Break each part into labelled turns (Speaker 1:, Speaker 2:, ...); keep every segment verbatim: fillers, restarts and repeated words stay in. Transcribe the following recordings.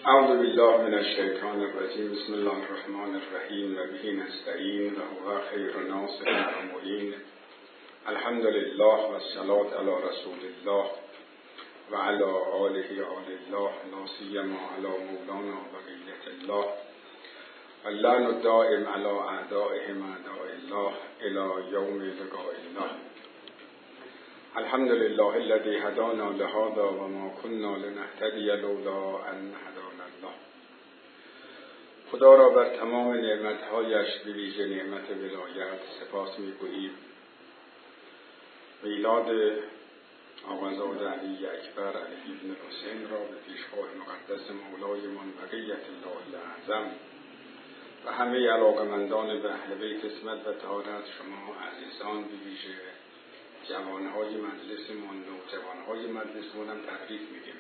Speaker 1: اعوذ بالله من الشیطان الرجیم. بسم الله الرحمن الرحیم و به نستعین و هو خیر ناصر و معین. الحمد لله و الصلاة علی رسول الله و علی آله آل الله، لا سیما علی مولانا بقیة الله، و اللعن الدائم علی اعدائهم اعداء الله الی یوم لقاء الله. الحمد لله الذي هدانا لهذا و ما كنا لنهتدي لولا ان هدانا الله. خدا را بر تمام نعمتهایش به ویژه نعمت ولایت سپاس می‌گوییم. میلاد آقازاده علی اکبر علی ابن حسین را به پیشگاه مقدس مولایمان بقیة الله اعظم و همه علاقمندان به اهل بیت عصمت و طهارت، شما عزیزان به ویژه جوانهای مجلسمون و جوانهای مجلسمون هم تبریک میگیم.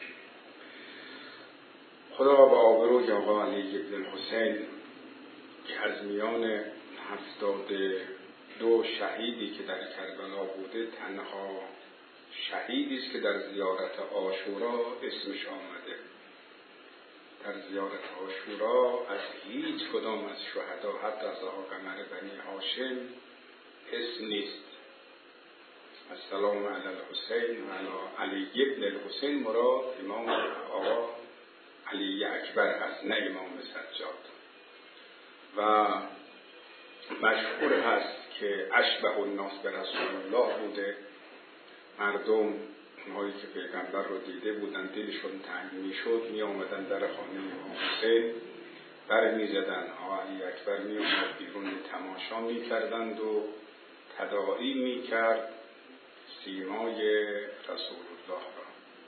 Speaker 1: خدا به آبروی آقا علی ابن حسین که از میان هفتاد دو شهیدی که در کربلا بوده تنها شهیدی است که در زیارت عاشورا اسمش آمده. در زیارت عاشورا از هیچ کدام از شهدا، حتی از آقا قمر بنی هاشم، اسم نیست. السلام علی الحسین و علی علی ابن الحسین مراد امام آقا علی اکبر است، نه امام سجاد. و مشهور هست که اشبه الناس به رسول الله بوده. مردم اونهایی که پیغمبر رو دیده بودن دلشون تنگ میشد، می آمدن در خانه امام حسین در می زدن. آقا علی اکبر می آمد بیرون تماشا می کردند و تداعی می کرد سیمای رسول الله را.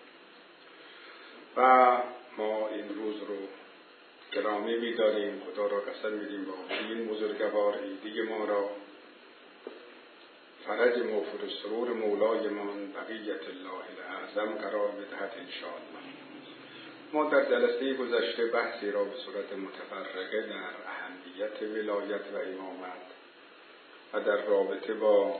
Speaker 1: و ما این روز رو گرامی می داریم. خدا را قسم میدیم با این بزرگوار ایدی ما را فرج موفر سرور مولایمان بقیة الله الاعظم قرار بدهد انشاءالله. ما در جلسه گذشته بحثی را به صورت متفرقه در اهمیت ولایت و امامت و در رابطه با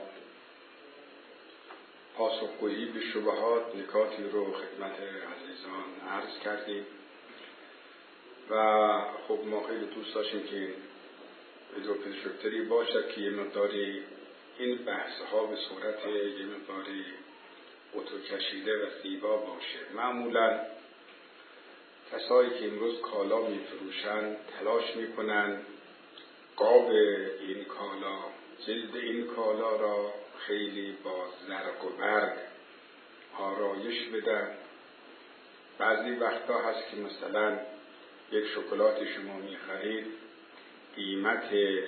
Speaker 1: پاسخگویی به شبهات نکاتی رو خدمت عزیزان عرض کردیم. و خب ما خیلی دوست داشتیم که ویدیو پروژکتوری باشد که یه مقداری این بحث ها به صورت یه مقداری اتو کشیده و زیبا باشه. معمولا کسایی که امروز کالا می فروشن تلاش می کنن قاب این کالا، جلد این کالا را خیلی با زرق و برق آرایش بدن. بعضی وقتا هست که مثلا یک شکلات شما می خرید، قیمت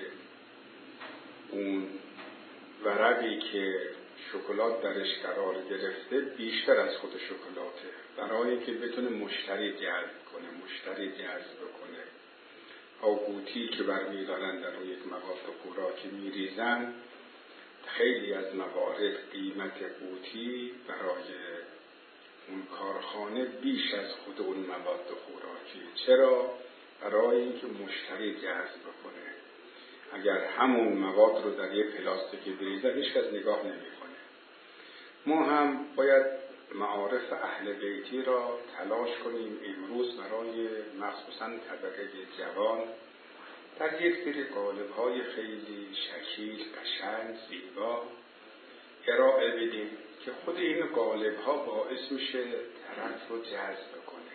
Speaker 1: اون ورقی که شکلات درش قرار گرفته بیشتر از خود شکلاته، برای اینکه بتونه مشتری جلب کنه، مشتری جذب کنه. ها قوطی که برمیدارن در روی یک مواد خوراکی میریزن، خیلی از موارد قیمت قوطی برای اون کارخانه بیش از خود اون مواد خوراکی. چرا؟ برای اینکه مشتری جذب کنه. اگر همون مواد رو در یک پلاستیکی بریزه هیچ کس نگاه نمی‌کنه. ما هم باید معارف اهل بیتی را تلاش کنیم امروز برای مخصوصاً طبقه جوان در یک سری قالب‌های خیلی شکیل، قشنگ، زیبا ارائه بدیم که خود این قالب‌ها باعث میشه طرف رو جذب کنه.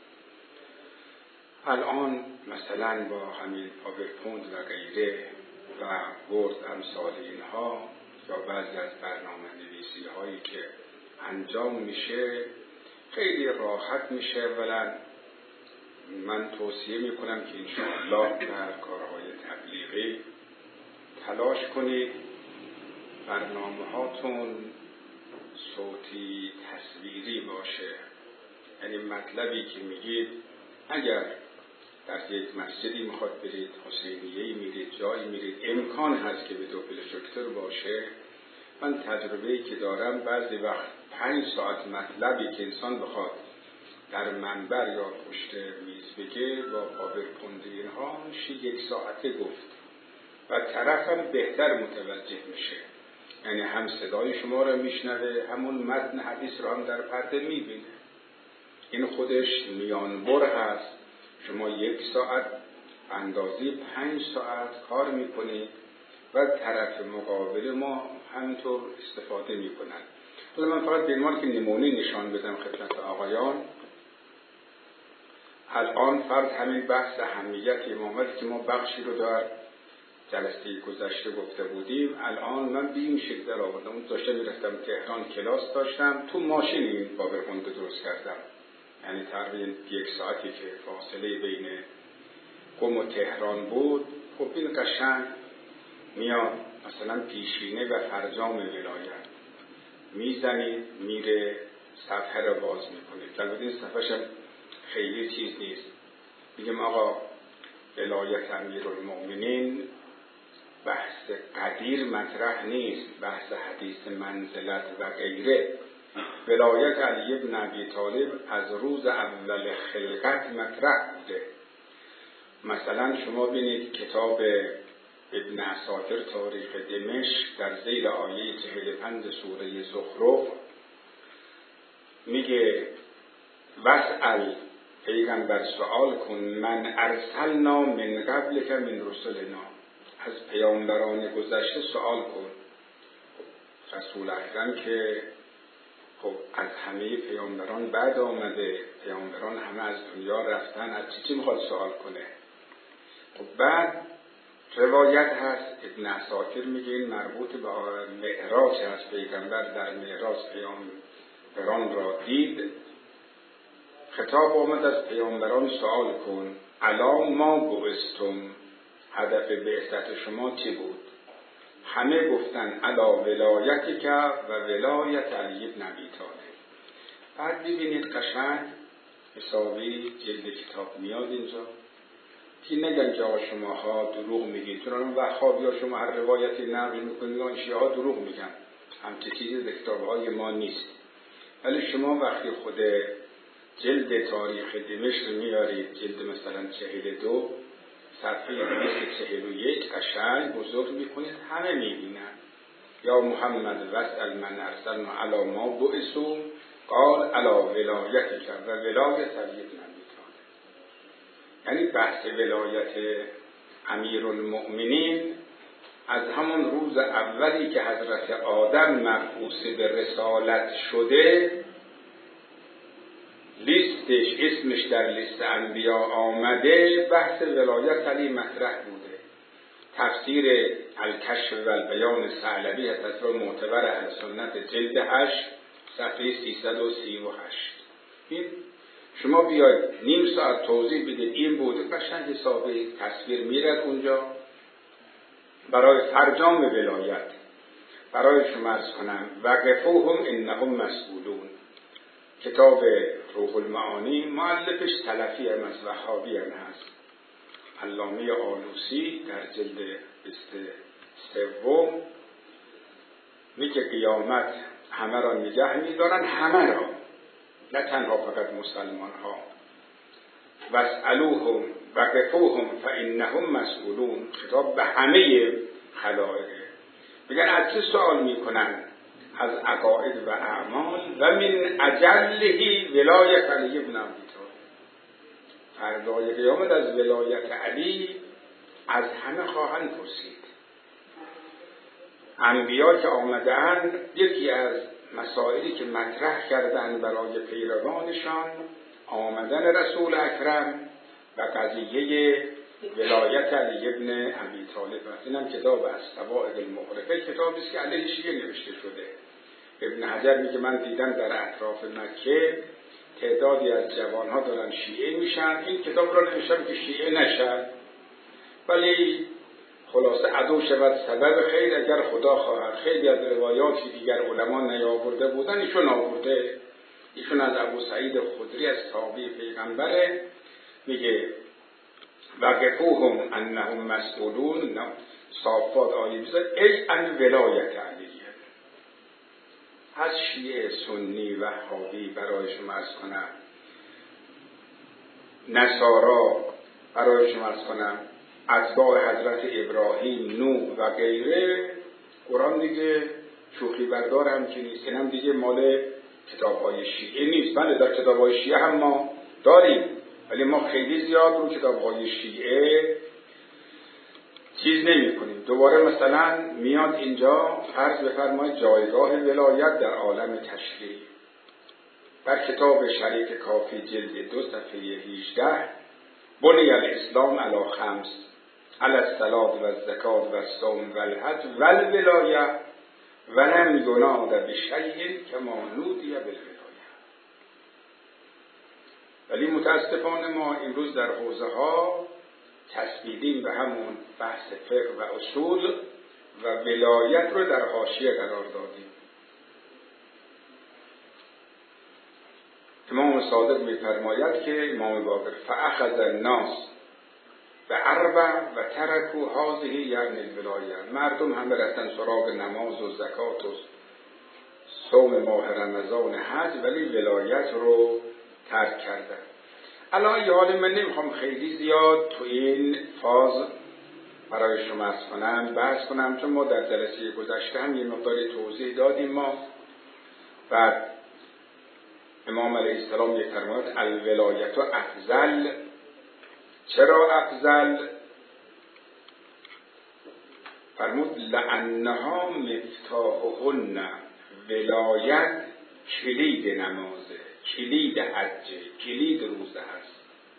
Speaker 1: الان مثلا با همین پاورپوینت و غیره و ورد امثال اینها یا بعضی از برنامه نویسی هایی که انجام میشه خیلی راحت میشه. اولا من توصیه میکنم که انشاءالله در کارهای تبلیغی تلاش کنید برنامه هاتون صوتی تصویری باشه. یعنی مطلبی که میگید اگر در یک مسجدی میخواد برید، حسینیه‌ای میرید، جایی میرید، امکان هست که ویدیو پروژکتور باشه. من تجربه‌ای که دارم بعضی وقت پنج ساعت مطلبی که انسان بخواد در منبر یا پشت میز بگه با پاورپوینت اینها میشه یک ساعته گفت و طرف هم بهتر متوجه میشه. یعنی هم صدای شما رو میشنوه، همون متن حدیث رو هم در پرده میبینه. این خودش میانبر هست شما یک ساعت اندازه پنج ساعت کار میکنید و طرف مقابل ما همینطور استفاده میکنن. حالا من فقط به عنوان که نمونه نشان بدم خدمت آقایان، الان فرض همین بحث اهمیت امامت که ما بخشی رو در جلسه گذشته گفته بودیم، الان من به این شکل در آوردم. داشتم میرفتم تهران، کلاس داشتم، تو ماشین این باورخونده درست کردم، یعنی تقریبا یک ساعتی که فاصله بین قم و تهران بود. خب این قشنگ میاد مثلا پیشینه و فرجام ولایت میزنید، میره صفحه رو باز میکنید. البته این صفحه‌ش هم خیلی چیز نیست، میگم آقا ولایت امیرالمؤمنین بحث قدیر مطرح نیست، بحث حدیث منزلت و غیره. ولایت علی بن ابی طالب از روز اول خلقت مطرح بوده. مثلا شما بینید کتاب ابن عساکر تاریخ دمشق در ذیل آیه چهل و پنج سوره زخرف میگه واسأل، پیغمبر سوال کن، من ارسلنا من قبلک من رسلنا، از پیامبران گذشته سوال کن. رسول اکرم که خب از همه پیامبران بعد آمده، پیامبران همه از دنیا رفتن، از چی چی میخواد سوال کنه؟ خب بعد روایت هست ابن عساکر میگه این مربوط به معراج هست، پیغمبر در معراج پیامبران را دید. خطاب آمد از پیامبران سوال کن، الا ما بعثتم، هدف بعثت شما چی بود؟ همه گفتن الا ولایتی که و ولایت علی بن ابی طالب. بعد ببینید قشنگ حسابی جلد کتاب میاد اینجا که نگن که آقا شماها دروغ میگید، چون وهابی ها شما هر روایتی نقل میکنید آن شیعه ها دروغ میگن، همچه چیزی در کتابهای ما نیست. ولی شما وقتی خود جلد تاریخ دمشق میارید، جلد مثلا چهل دو صفحه دویست و چهل و یک قشنگ بزرگ میکنید، همه میبینن یا محمد واسأل من ارسلنا علی ما بعثوا قال علی ولایتک و ولایت علی بن ابی طالب. یعنی بحث ولایت امیرالمؤمنین از همون روز اولی که حضرت آدم مبعوث به رسالت شده، لیستش اسمش در لیست انبیا آمده، بحث ولایت علی مطرح بوده. تفسیر الکشف و البیان ثعلبی تفسیر معتبر اهل سنت جلد هشت صفحه سیصد و سی و هشت. این شما بیاید نیم ساعت توضیح بدید این بوده، قشنگ حسابی تصویر میرد اونجا. برای فرجام ولایت برای شما عرض کنم وقفوهم انهم مسئولون، کتاب روح المعانی مؤلفش سلفی هم از وهابی هم هست، علامه آلوسی در جلد سوم میگه قیامت همه را نگه میدارن، همه را، نه تنها فقط مسلمان ها. واسألوهم وقفوهم فانهم مسئولون، خطاب به همه خلائق. میگن از چه سوال میکنن؟ از عقاید و اعمال و من اجلهی ولایت علی بن ابی طالب. فردای قیامت از ولایت علی از همه خواهند پرسید. انبیا که آمدند یکی از مسائلی که مطرح کردند برای پیروانشان آمدن رسول اکرم و قضیه ولایت علی ابن ابی طالب است. اینم کتاب از قواعد المعرفه، کتابی است که علیه شیعه نوشته شده. ابن حجر میگه من دیدم در اطراف مکه تعدادی از جوانها دارن شیعه میشن، این کتاب را نوشتم که شیعه نشن، ولی خلاصه عدو شود سبب خیر اگر خدا خواهد. خیلی از روایاتی دیگر علما نیاورده بودن، ایشون آورده. ایشون از ابو سعید خدری از تابعی پیغمبره، میگه وقفوهم انهم مسئولون. صافات آیه بیست ای ان ولایت علیه. از شیعه سنی وهابی برای شما عرض کنم، نصارا برای شما عرض کنم، اتباع حضرت ابراهیم، نوح و غیره، قرآن دیگه شوخی بردار هم که نیست. اینم دیگه مال کتاب‌های شیعه نیست. بله در کتاب‌های شیعه هم ما داریم، ولی ما خیلی زیاد رو کتاب‌های شیعه چیز نمی کنیم. دوباره مثلا میاد اینجا فرض بفرمایید جایگاه ولایت در عالم تشریع. در کتاب شریک کافی جلد دو صفحه هجده بنی الاسلام علی خمس علی الصلاة و الزکات و الصوم و الحج و الولایه ولم یناد بشیء کما نودی بالولایه. ولی متاسفانه ما امروز در حوزه ها چسبیدیم به همون بحث فقه و اصول و ولایت رو در حاشیه قرار دادیم. امام صادق می‌فرماید که امام باقر فاخذ الناس به اربع و ترکوا هذه یعنی الولایه. مردم همه رفتن سراغ نماز و زکات و صوم ماه رمضان حج ولی ولایت رو ترک کردن. الان یاد من نمیخوام خیلی زیاد تو این فاز برای شما عرض کنم بحث کنم، چون ما در جلسه گذشته هم یه مقداری توضیح دادیم. ما بعد امام علیه السلام می‌فرماید الولایت افضل. چرا افضل؟ فرمود لانها مفتاحهن. ولایت کلید نمازه، کلید حجه، کلید روزه هست.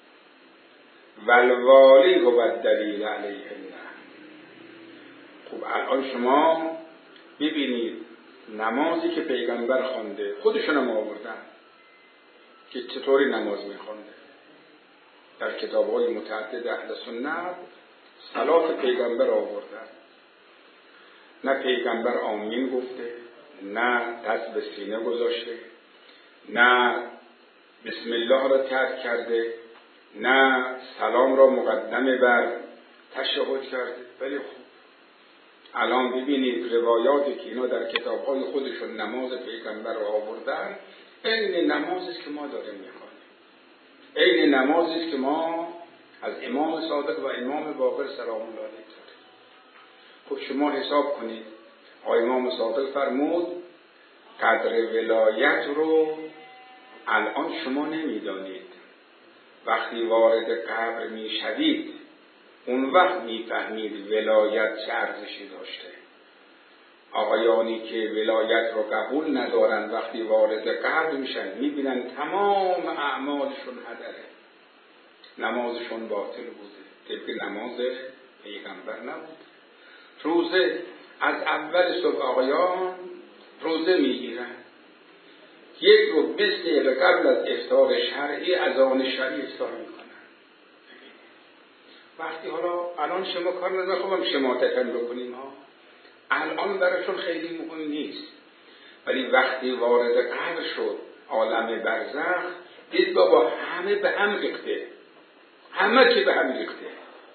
Speaker 1: والوالی هو الدلیل علیهن. خب الان شما ببینید نمازی که پیغمبر خوانده خودشون هم آوردن که چطوری نماز میخوانده. در کتاب‌های متعدد اهل سنت صلات پیغمبر آوردن. نه پیغمبر آمین گفته، نه دست به سینه گذاشته، نه بسم الله را ترک کرده، نه سلام را مقدمه بر تشهد کرده. ولی خب الان ببینید روایاتی که اینا در کتاب‌های خودشون نماز پیغمبر را آوردن، این نمازی است که ما داریم می‌خوانیم. این نمازی است که ما از امام صادق و امام باقر سلام الله علیه داریم. خب شما حساب کنید، آقای امام صادق فرمود قدر ولایت رو الان شما نمی‌دانید. وقتی وارد قبر می‌شوید اون وقت می‌فهمید ولایت چه ارزشی داشته. آقایانی که ولایت رو قبول ندارن وقتی وارد قبر میشن میبینن تمام اعمالشون هدره، نمازشون باطل بوده، طبق نماز پیغمبر نبود. روزه از اول صبح آقایان روزه میگیرن، یک رو بیست دقیقه قبل از افطار شرعی اذان شرعی افطار میکنن. وقتی حالا الان شما کار نمیخوام شماتتن بکنیم ها، الان براشون خیلی مهم نیست، ولی وقتی وارد قبر شد عالم برزخ دید بابا همه به هم ریخته، همه چی به هم ریخته.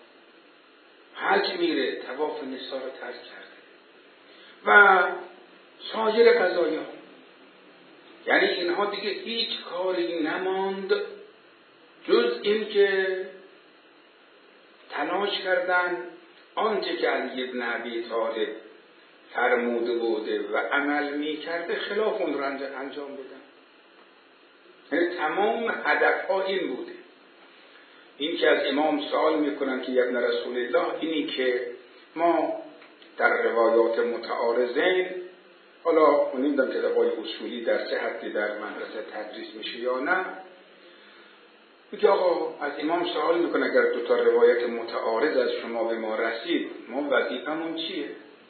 Speaker 1: حج میره طواف نسا رو ترک کرده و سایر قضایا، یعنی اینها دیگه هیچ کاری نماند جز این که تلاش کردن آنچه که علی بن ابی طالب فرموده بوده و عمل می کرده خلاف اون رو انجام بدن. یعنی تمام هدفها این بوده. این که از امام سوال میکنن که ابن رسول الله، اینی که ما در روایات متعارضین، حالا نمیدونم کتاب‌های اصولی در چه حدی در مدرسه تدریس میشه یا نه، میگه آقا از امام سوال میکنه اگر دو تا روایت متعارض از شما به ما رسید ما وظیفمون چیه؟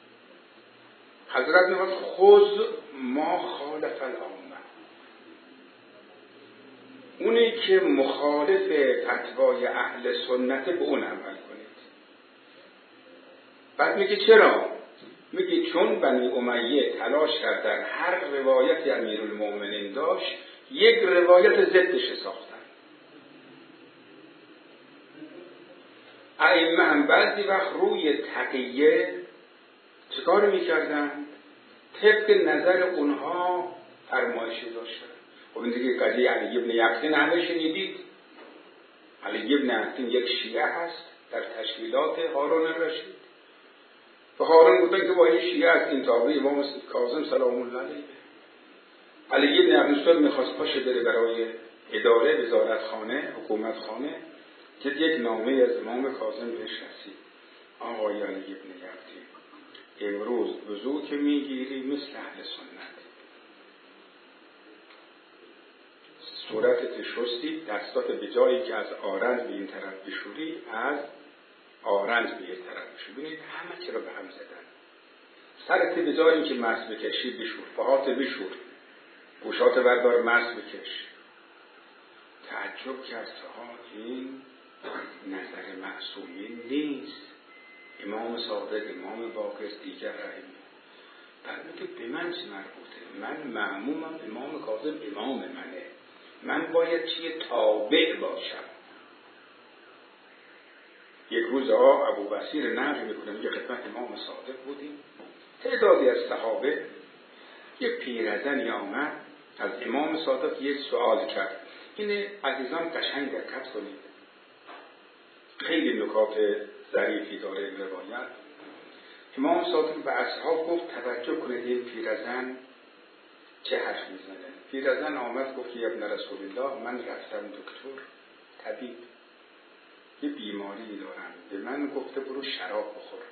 Speaker 1: حضرت میگه خذ ما خالف العامه، اونی که مخالف فتوای اهل سنت به اون عمل کنید. بعد میگه چرا؟ میگه چون بنی امیه تلاش کردن هر روایتی امیرالمومنین داشت یک روایت ضدش ساختن. ائمه هم بعضی وقت روی تقیه چیکار میکردن؟ طبق نظر اونها فرمایشی داشتن. خب این دیگه قضیه علی ابن یقطین همه شنیدید. علی ابن یقطین یک شیعه هست در تشکیلات هارون الرشید و هارون گفتن که با این شیعه است، این تابع امام کاظم سلام الله علیه. علی ابن یقطین میخواست پاشه بره برای اداره وزارتخانه حکومتخانه که یک نامه از امام کاظم بهش رسید: آقای علی ابن یقطی، امروز وضو که میگیری مثل اهل سنت، صورتت شستی، دستات به جایی که از آرنج به این طرف بشوری از آرنج به یک طرف بشوری. ببینید همه چرا به هم زدن. سرت به جایی که مس بکشی بشور، پاهات بشور، گوشات بردار مس بکش. تعجب کرد ها این نظر معصومین نیست. امام صادق، امام باقر، دیگر رحمی. بعد میگه به من چه مربوطه؟ من مأمومم، امام کاظم امام منه، من باید چیه؟ تابع باشم. یک روز آقا ابو بصیر نقل میکنه، میگه خدمت امام صادق بودیم، تعدادی از صحابه، یک پیرزنی آمد از امام صادق یک سوال کرد. این عزیزان قشنگ دقت کنید، خیلی نکات ظریفی داره این روایت. امام صادق به اصحاب گفت توجه کنید این پیرزن چه حرف میزنه. پیرزن آمد گفت یا ابن رسول الله، من رفتم دکتر طبیب، یه بیماری دارم، به من گفته برو شراب بخور.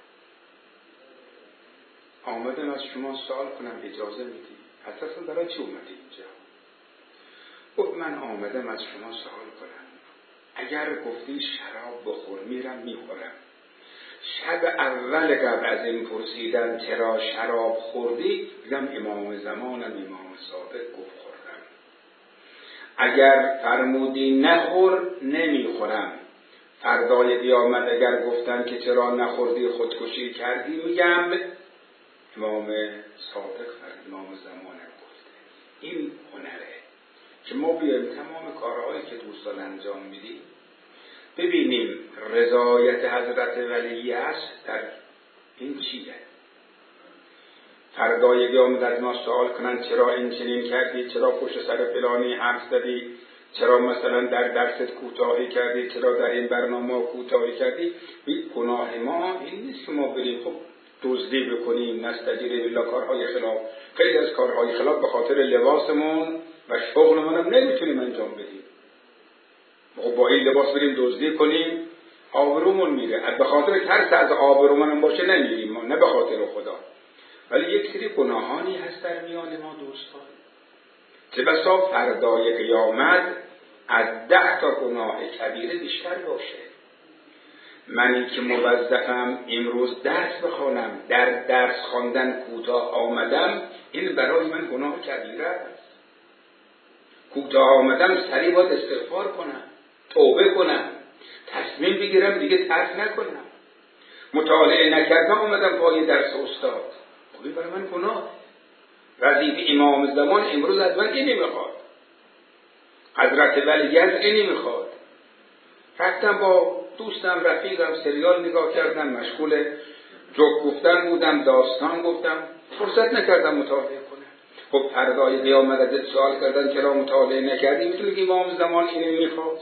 Speaker 1: آمدم از شما سوال کنم اجازه میدی؟ اساسا برای چی اومدی اینجا؟ گفت من آمدم از شما سوال کنم، اگر گفتی شراب بخور میرم میخورم. شب اول قبل از این پرسیدن چرا شراب خوردی، بگم امام زمانم امام صادق گفت خوردم. اگر فرمودی نخور نمیخورم. فردای قیامت اگر گفتن که چرا نخوردی خودکشی کردی، میگم امام صادق فرد امام زمانم گفته. این هنره که ما بیایم تمام کارهایی که دوستان انجام میدیم ببینیم رضایت حضرت ولی است در این چیه. فردای قیامت از ما سوال کنن چرا این چنین کردی، چرا پشت سر فلانی حرف زدی، چرا مثلا در درست کوتاهی کردی، چرا در این برنامه کوتاهی کردی. این گناه ما این نیست که ما بریم خب دزدی بکنیم، نستجیره بالله، کارهای خلاف. خیلی از کارهای خلاف به خاطر لباسمون و شغلمون هم نمیتونیم انجام بدیم. خب با این لباس بریم دزدی کنیم آبرومون میره. به خاطر ترس از آبرومون هم باشه نمیریم ما، نه به خاطر خدا. ولی یک سری گناهانی هست در میان ما دوستان که بسا فردای قیامت از ده تا گناه کبیره بیشتر باشه. منی که موظفم امروز درس بخوانم، در درس خواندن کوتاه آمدم، این برای من گناه کبیره است. کوتاه آمدم سریع باید استغفار کنم، توبه کنم، تصمیم بگیرم دیگه ترک نکنم. مطالعه نکردم آمدم پای درس استاد، این برای من گناه. وظیفه امام زمان امروز از من اینی میخواد، حضرت ولی از اینی میخواد. رفتم با دوستم رفیقم سریال نگاه کردم، مشغول جوک گفتن بودم، داستان گفتم، فرصت نکردم مطالعه کنم. خب فردای قیامت ازت سوال کردن چرا مطالعه نکردی، میتونی که امام زمان اینی میخواد.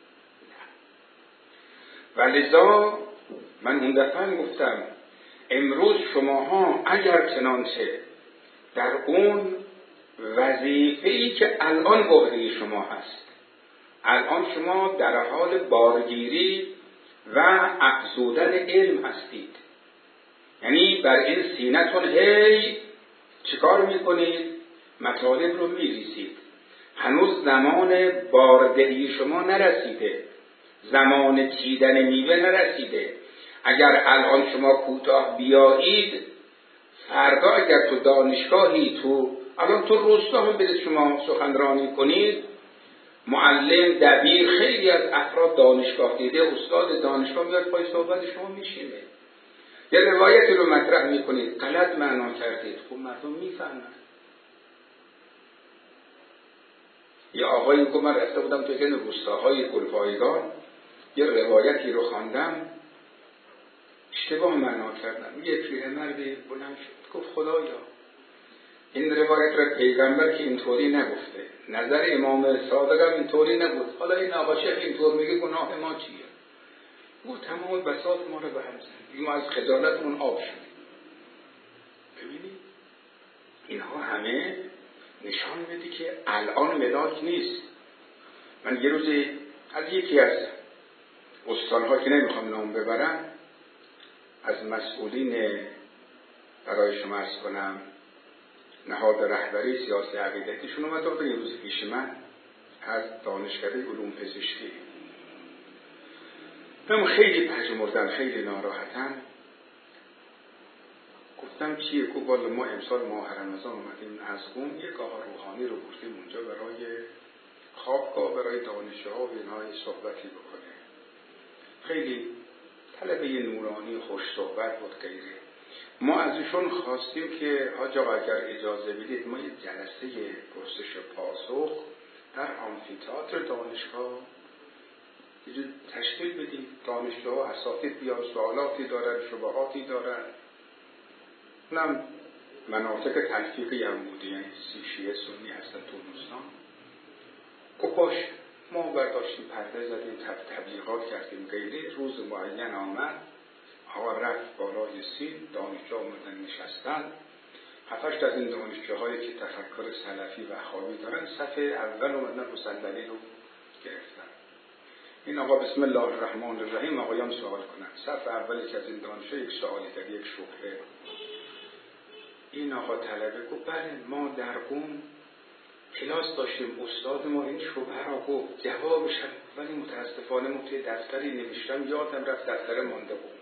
Speaker 1: ولذا من اون دفعه گفتم امروز شماها اگر چنانچه در اون وظیفه‌ای که الان بحری شما هست، الان شما در حال بارگیری و افزودن علم هستید، یعنی بر این سینتون هی چیکار میکنید؟ مطالب رو میریزید. هنوز زمان باردهی شما نرسیده، زمان چیدن میوه نرسیده. اگر الان شما کوتاه بیایید، فردا اگر تو دانشگاهی، تو الان تو روستا هم بده شما سخنرانی کنید، معلم، دبیر، خیلی از افراد دانشگاه دیده، استاد دانشگاه میاد پای صحبت شما میشینه، یه روایتی رو مطرح میکنید، غلط معنا کردید، خب مردم میفهمن. یه آقایی گفت من رفته بودم تو این روستاهای گلپایگان، یه روایتی رو خواندم، اشتباه معنا کردم. یه پیرمردی بلند شد گفت خدایا این روایت را پیغمبر که اینطوری نگفته، نظر امام صادق هم اینطوری نگفت، حالا این آقا شیخ اینطور میگه، گناه ما چیه؟ او تمام بساط ما رو به هم زد، ما از خجالتمون آب شدیم. ببینید اینها همه نشان میده که الان ملاک نیست. من یه روزی از یکی از استان‌ها که نمیخوام نام ببرم از مسئولین برای شما عرض کنم نهاد رهبری سیاسی عقیدتیشون اومد و یه روز پیش من از دانشکده علوم پزشکی من خیلی پژمردم، خیلی ناراحتم. گفتم چیه؟ گفت والا ما امسال ماه رمضان اومدیم از قم یک آقا روحانی رو بردیم اونجا برای خوابگاه برای دانشجوها و اینها صحبتی بکنه. خیلی طلبه نورانی خوش صحبت بود غیره. ما از ایشون خواستیم که حاج آقا اگر اجازه بدید ما یک جلسه پرسش و پاسخ در آمفی‌تئاتر دانشگاه یه تشکیل بدید. دانشجوها اساتید بیان، سوالاتی دارن، شبهاتی دارن. اونم مناطق تلفیقی هم بودی، یعنی شیعه سنی هستن تو دوستان. گفت باش. ما برداشتیم پرده زدیم، تب تبلیغات کردیم غیره. روز معین آمد، آقا رفت بالای سین، دانشجو آمدن نشستن. هفتش از این دانشجوهایی که تفکر سلفی و وهابی دارن صف اول اومدن رو صندلی رو گرفتن. این آقا بسم الله الرحمن الرحیم آقایان سوال کنن. صف اولی که از این دانشجو یک سوالی در یک شبهه. این آقا طلبه گفت بله ما در قم کلاس داشتیم، استاد ما این شبهه را گفت، جوابش هم ولی متاسفانه من توی دفتری نوشتم یادم رفت دفتر مانده بود.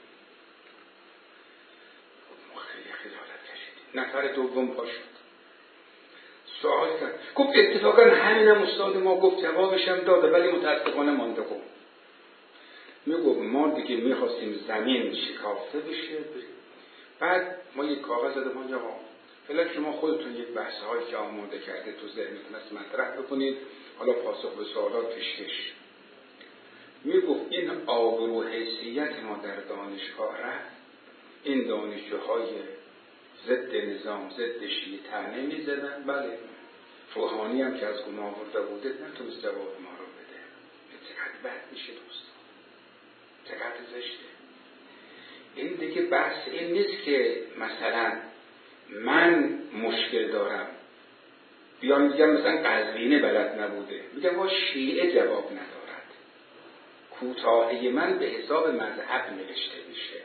Speaker 1: ما خیلی خجالت کشیدیم. نفر دوم پا شد سوال کرد، گفت اتفاقا همینم استاد ما گفت، جوابش هم داده ولی متاسفانه مانده بود. میگفت ما دیگه میخواستیم زمین شکافته بشه. بعد ما یک کاغذ دادم یا فعلا شما خودتون یک بحث هایی که آماده کرده تو ذهنتون است مطرح بکنید، حالا پاسخ به سوالات پیشکش. میگفت این آبرو حیثیت ما در دانشگاه رفت. این دانشجوهای ضد نظام، ضد شیعه طعنه میزدن. بله روحانی هم که از قم آورده بوده نتونست جواب ما رو بده. چقدر بد میشه دوستان، چقدر زشته. این دیگه بحث این نیست که مثلا من مشکل دارم بیان میگم مثلا قزوینه بلد نبوده، میگم با شیعه جواب ندارد، کوتاهی من به حساب مذهب نوشته میشه.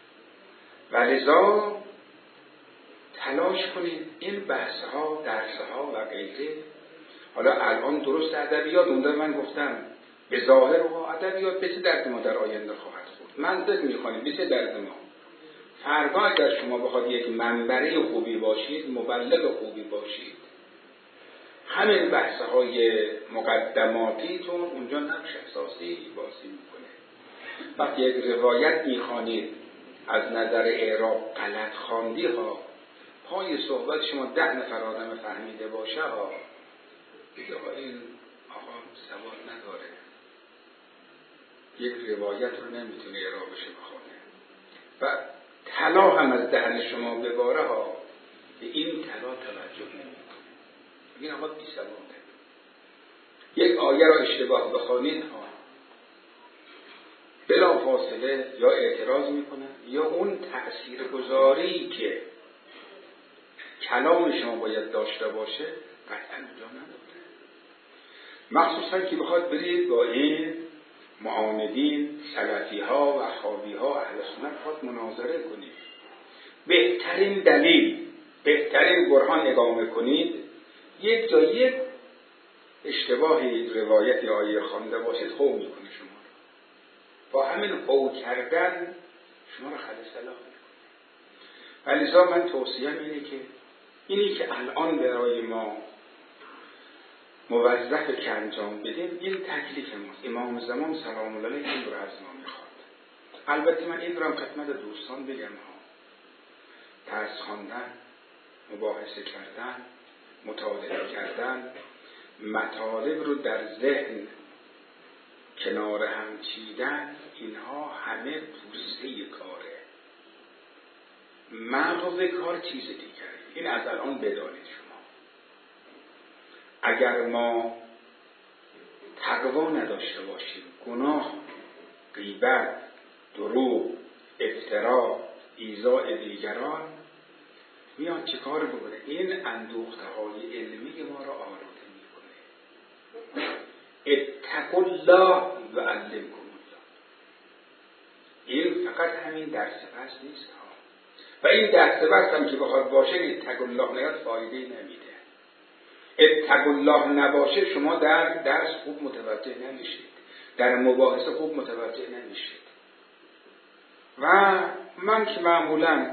Speaker 1: ولذا تلاش کنید این بحث ها، درس ها و غیره. حالا الان درست ادبیات اونده من گفتم به ظاهر و ادبیات بسه درد ما در آینده خواهد بود. منطق میخوانیم بسه درد ما. فردا اگر شما بخواد یک منبره خوبی باشید، مبلغ خوبی باشید، همین بحث های مقدماتیتون اونجا نقش اساسی بازی میکنه. وقتی یک روایت میخوانید از نظر اعراب غلط خواندی ها، پای صحبت شما ده نفر آدم فهمیده باشه ها، دیگه این آقا سواد نداره، یک روایت رو نمیتونه اعرابش بخونه و طلا هم از دهن شما بباره ها، به این طلا توجه نمیکنه. این آقا بی سواده. یک آیه را اشتباه بخوانید ها، بلا فاصله یا اعتراض میکنن یا اون تأثیر گذاری که کلام شما باید داشته باشه قطعا اونجا نداره. مخصوصا که بخواد برید با این معاندین، سلفی ها، وهابی ها، اهل سنت خود مناظره کنید. بهترین دلیل، بهترین برهان اقامه کنید. یک جا یک اشتباهی روایت آیه خوانده باشید خو میکنه شما رو. با همین خو کردن شما رو خلصلاح میکنه. ولذا من توصیهم اینه که اینی که الان برای ما موظف که انجام بدیم این تکلیف ماست. امام زمان سلام الله علیه این رو از ما میخواد. البته من این رو هم خدمت دوستان بگم ها، درس خواندن، مباحثه کردن، مطالعه کردن، مطالب رو در ذهن کنار هم چیدن، اینها همه پوسته کاره. مغز کار چیز دیگره. این از الان بدانید شما. اگر ما تقوا نداشته باشیم، گناه، غیبت، دروغ، افترا، ایذاء دیگران، میاد چه کار بکنه؟ این اندوخته های علمی ما را آلوده میکنه. اتقوا الله و علمکم الله. این فقط همین درس بس نیست ها. و این درس بس هم که بخواد باشه اتقوا الله نیاد فایده نمیده. اتقوا الله نباشه شما در درس خوب متوجه نمیشید، در مباحثه خوب متوجه نمیشید. و من که معمولا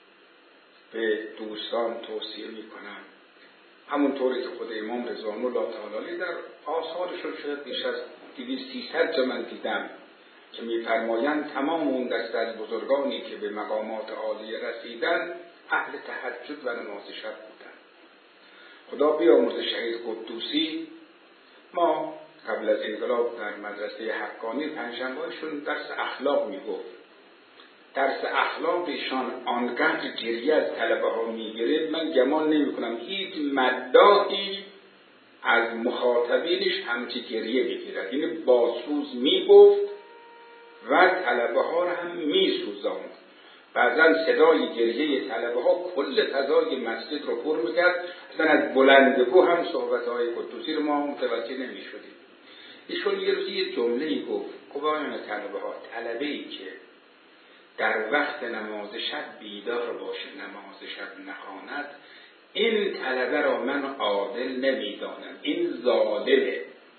Speaker 1: به دوستان توصیه میکنم، همونطوری که خود امام رضوان الله تعالی در آثارشون شاید بیش از دویست سیصد جا من دیدم که میفرمایند تمام اون دسته از بزرگانی که به مقامات عالیه رسیدن اهل تهجد و نماز شب بودن. خدا بیامرز شهید قدوسی. ما قبل از انقلاب در مدرسه حقانی پنجشنبه‌شون درس اخلاق میگفت. درس اخلاق ایشان آنقدر گریه از طلبه ها میگیره، من گمان نمی کنم هیچ مداحی از مخاطبینش همچی گریه بگیرد. یعنی باسوز میگفت و طلبه ها را هم میسوزاند. بعضا صدای گریه طلبه ها کل فضای مسجد رو پر میکرد. اصلا از بلندگو هم صحبت های قدوسی رو ما متوجه نمی شدیم. ایشون یه روزی یه جمله‌ای گفت گوایان طلبه ها، طلبه‌ای که در وقت نماز شب بیدار باشه نماز شب نخواند، این طلبه را من عادل نمیدانم، این ظالمه،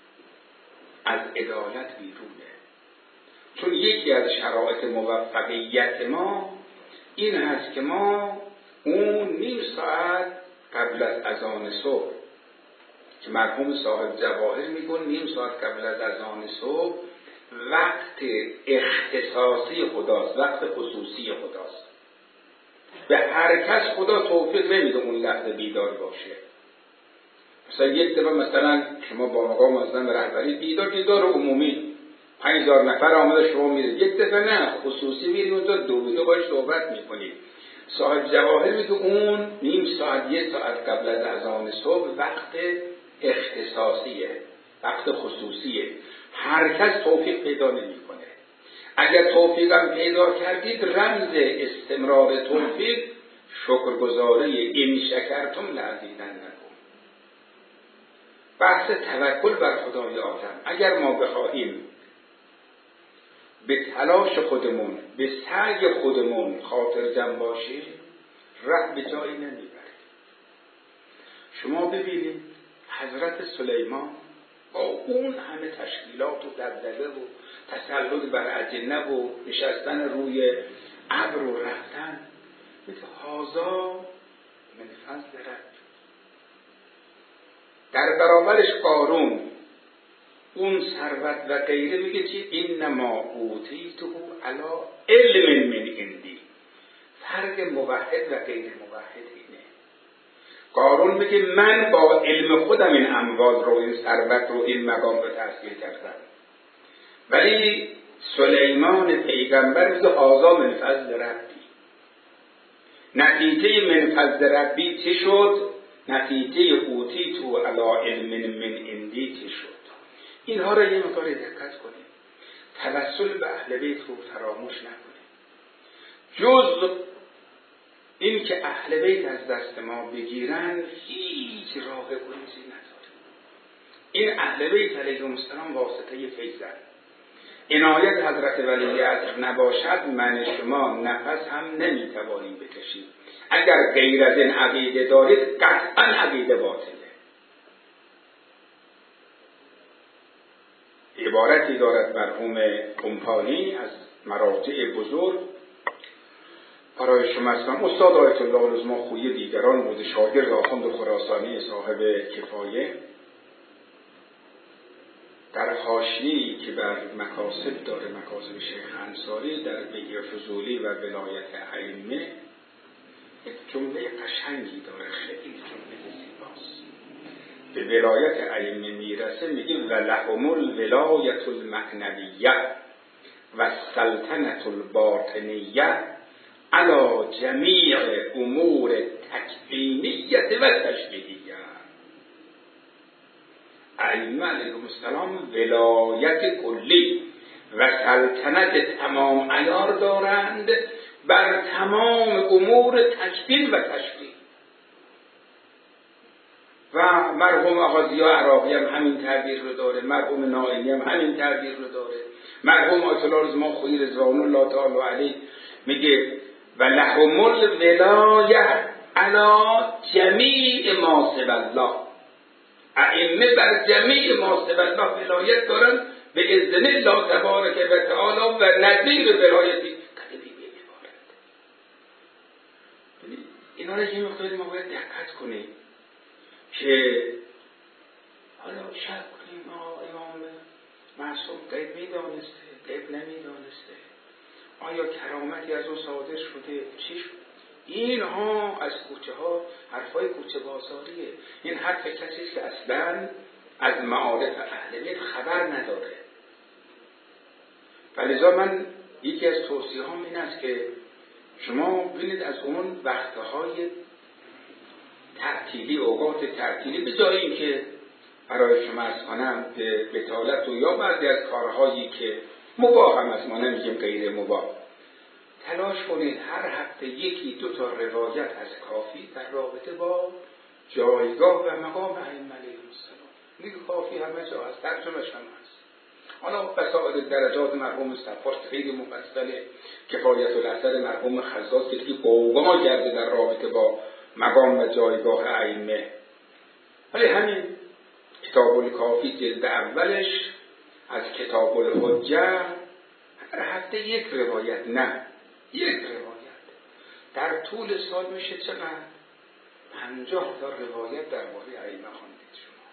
Speaker 1: از عدالت بیرونه. چون یکی از شرایط موفقیت ما این هست که ما اون نیم ساعت قبل از اذان صبح که مرحوم صاحب جواهر میگن نیم ساعت قبل از اذان صبح وقت اختصاصی خداست، وقت خصوصی خداست. به هر کس خدا توفیق نمیده اون لحظه بیدار باشه. مثلا یک دفعه مثلا شما با مقام معظم رهبری بیدار بیدار عمومی پنج هزار نفر آمده شما میرید، یک دفعه نه خصوصی میرید اونجا دو دو باش صحبت میکنید. صاحب جواهر میگه اون نیم ساعت یک ساعت قبل از اذان صبح وقت اختصاصیه، وقت خصوصیه. هر کس توفیق پیدا نمیکنه. اگر توفیقم پیدا کردید رمز استمرار توفیق شکرگزاری این شکرتم لازیدنکم. بحث توکل بر خدای عالم. اگر ما بخواهیم به تلاش خودمون به سعی خودمون خاطر جمع باشیم ره به جایی نمیبریم. شما ببینید حضرت سلیمان با اون همه تشکیلات و دبدبه و تسلط بر اجنه و نشستن روی ابر و رفتن میگه هازا من فضل رب. در برابرش قارون اون ثروت و غیره میگه چی؟ اینما اوتیته علی علم من عندی. فرق موحد و غیر موحد اینه. قارون میگه من با علم خودم این اموال رو، این ثروت رو، این مقام رو تحصیل کردم. ولی سلیمان پیغمبر میگه هازا من فضل ربی. نتیجه من فضل ربی چی شد؟ نتیجه اوتیتو علی علم من عندی چی شد؟ اینها را یه مقدار دقت کنیم. توسل به اهل بیت رو فراموش نکنیم. جز این که اهل بیت از دست ما بگیرن هیچ راه گریزی نداریم. این اهل بیت علیهم السلام واسطه فیضن. عنایت حضرت ولی عصر نباشد من شما نفس هم نمیتوانیم بکشیم. اگر غیر از این عقیده دارید قطعا عقیده باطله. عبارتی دارد مرحوم قمپانی از مراجع بزرگ برای شما اسلام، استاد آیت الله العظمی خویی دیگران بود، شاگرد آخوند خراسانی صاحب کفایه. در حاشیه‌ای که بر مکاسب داره، مکاسب شیخ انصاری در بیع فضولی و ولایت ائمه، یک جمله قشنگی داره، خیلی جمله زیباست. به ولایت ائمه میرسه، میگه ولهم الولایت المعنویه و السلطنة الباطنیه علی جمیع امور تکوینیه و تشریعیه. ائمه علیهم السلام ولایت کلی و سلطنت تمام عیار دارند بر تمام امور تکوین و تشریع. و مرحوم آقا ضیا عراقی هم همین تعبیر رو داره، مرحوم نائینی هم همین تعبیر رو داره، مرحوم آیت الله رضا خویی رضوان الله تعالی علیه میگه و لهم الولایه علی جمیع ما سوی الله، ائمه بر جمیع ما سوی الله ولایت دارن به اذن الله تبارک و تعالی و نظیر ولایتی کده بی بی عبارت. اینا رو یه مقداری ما باید دقت کنیم که حالا شک کنیم آقا امام معصوم غیب میدانسته، غیب نمیدانسته، آیا کرامتی از اون صادر شده، چی شد؟ اینها از کوچه ها حرفای کوچه بازاریه. این حرف کسی که اصلا از معارف اهل بیت خبر نداره. ولذا من یکی از توصیه هام این است که شما ببینید از اون وقتهای تعطیلی، اوقات تعطیلی، به جای اینکه برای شما عرض کنم به بطالت و یا بعضی از کارهایی که مباح هم است، ما نمیگیم غیر مباح، تلاش کنید هر هفته یکی دو تا روایت از کافی در رابطه با جایگاه و مقام ائمه علیهم السلام. دیگه کافی همه جا هست، ترجمه‌اش هم هست. حالا بساط درجات مرحوم صفار خیلی مفصله، کفایت الاثر مرحوم خزاز که دیگه قوقا کرده در رابطه با مقام و جایگاه ائمه. ولی همین کتاب الکافی جلد اولش از کتاب الحجه هر هفته یک روایت، نه یک روایت در طول سال میشه چقدر؟ پنجاه تا روایت درباره ائمه خواندید شما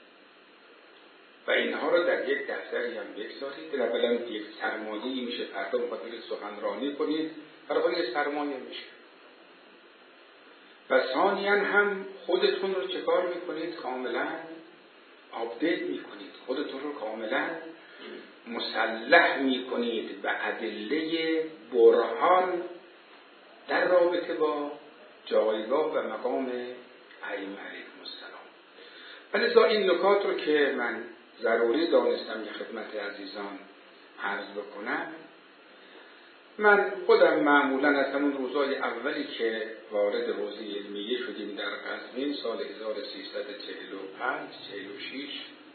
Speaker 1: و اینها رو در یک دفتری هم بگذارید. در اولا یک سرمایه‌ای میشه، فردا میخواد برید سخنرانی کنید، برای یک سرمایه میشه. و ثانیاً هم خودتون رو چه کار میکنید؟ کاملا آپدیت میکنید، خودتون رو کاملا مسلح میکنید به ادله برهان در رابطه با جایگاه و مقام ائمه علیهم السلام. ولذا این نکات رو که من ضروری دانستم که خدمت عزیزان عرض بکنم. من خودم معمولا از همون روزای اولی که وارد حوزه علمیه شدیم در قزوین سال هزار و سیصد و چهل و پنج چهل و شش،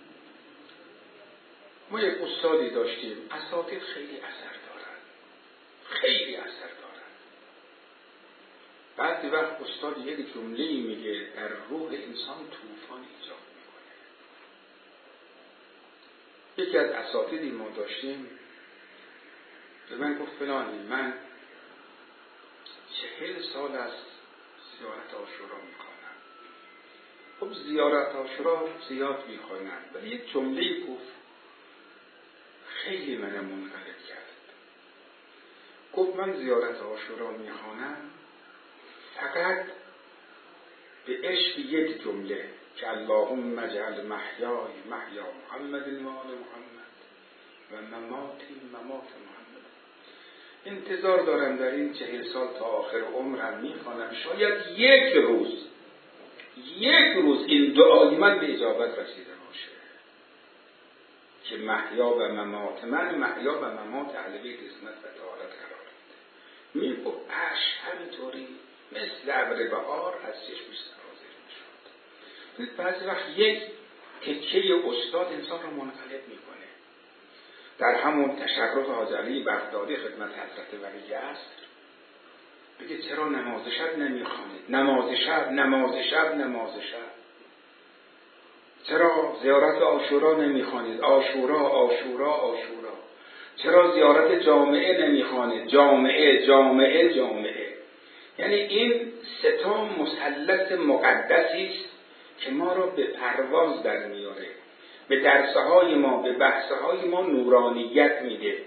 Speaker 1: ما یک استادی داشتیم، اساتید خیلی اثر دارن، خیلی اثر دارن. بعضی وقت استاد یک جمله‌ای میگه در روح انسان طوفان ایجاد میکنه. یکی از اساتیدی ما داشتیم به من گفت فلانی من چهل سال از زیارت عاشورا میکنم. خب زیارت عاشورا زیاد میخوانم، ولی یک جمله‌ای گفت خیلی منو منقلب کرد. گفت من زیارت عاشورا میخوانم فقط به عشق یک جمله که اللهم اجعل محیای محیا محمد و آل محمد و مماتی ممات محمد. انتظار دارم در این چهل سال تا آخر عمرم میخوانم شاید یک روز یک روز این دعای من به اجابت رسیده باشه که محیا و ممات من محیا و ممات اهل بیت عصمت و طهارت قرار بده. میگفت عشق همینطوری مثل ابر بهار از چشمش سرازیر میشد. بعضی وقت یک تکه استاد انسان رو منقلب میکنه. در همون تشرف حاج علی بغدادی خدمت حضرت ولی عصر بگه چرا نماز شب نمیخوانید؟ نماز شب نماز شب نماز شب. چرا زیارت عاشورا نمیخوانید؟ عاشورا عاشورا عاشورا. چرا زیارت جامعه نمیخوانید؟ جامعه جامعه جامعه. یعنی این سه تا مثلث مقدسی است که ما را به پرواز در میاره، به درسهای ما، به بحثهای ما نورانیت میده.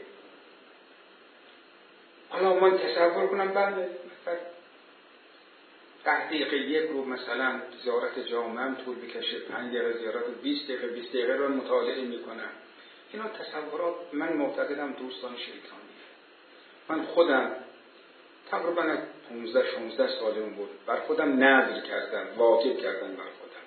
Speaker 1: حالا من تصور کنم بله مثلا ده دقیقه یک رو مثلا زیارت جامعه هم طول بکشه، پنج دقیقه زیارت و بیست دقیقه بیست دقیقه رو مطالعه میکنم. اینا تصورات من معتقدم دوستان شیطانیه. من خودم تقریبا پانزده شانزده سالم بود بر خودم نذر کردم، واجب کردم بر خودم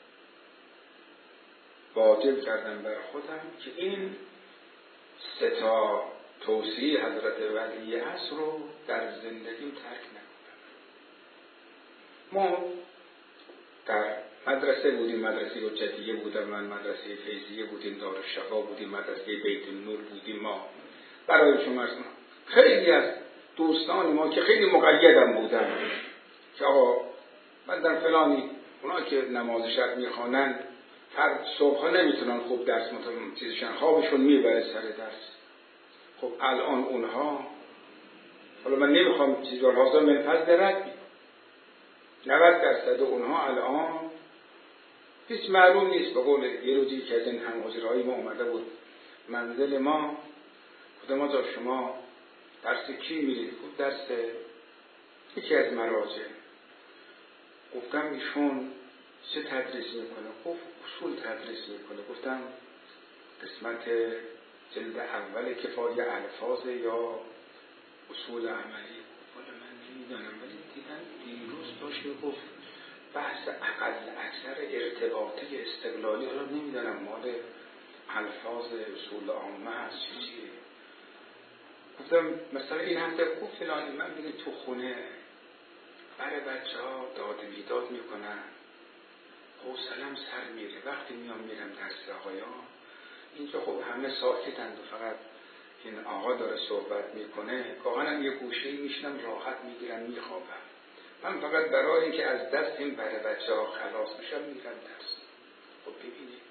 Speaker 1: واجب کردم بر خودم که این سه تا توصیه حضرت ولی عصر رو در زندگیم ترک نکنم. ما در مدرسه بودیم، مدرسه حجتیه بودم من، مدرسه فیضیه بودیم، دارالشفا بودیم، مدرسه بیت النور بودیم. ما برای شما خیلی از دوستان ما که خیلی مقیدم بودن که آقا من در فلانی، اونا که نماز شب میخوانن فرد صبحها نمیتونن خوب درس مطمئن چیزشن، خوابشون میبره سر درس. خب الان اونها، حالا من نمیخوام چیز الحاضر منفذ رد بید، نود درصد اونها الان هیچ معلوم نیست. به قول یه روزی که از این همحضرهای ما اومده بود منزل ما، خودم ما تا شما درس کی میرید؟ خود درس یکی از مراجع. گفتم ایشون چه تدریس میکنه؟ گفت اصول تدریس میکنه. گفتم قسمت جلد اول کفایه الفاظ یا اصول عملی؟ گفت من نمیدانم، ولی دیدم دیروز داشت گفت بحث اقل اکثر ارتباطی استقلالی، رو نمیدانم مال الفاظ اصول عامه هست چیزیه. گفتم مثلا این هفته گفت فلانی من بینید تو خونه برای بچه ها داد بیداد میکنن، حوصله‌ام سر میره، وقتی میام میرم درس آقایان اینجا خب همه ساکتند و فقط این آقا داره صحبت میکنه، گاهن یه گوشه‌ای میشنم راحت میگیرم میخوابم. من فقط برای اینکه از دست این برای بچه ها خلاص بشم میرم درس. خب ببینید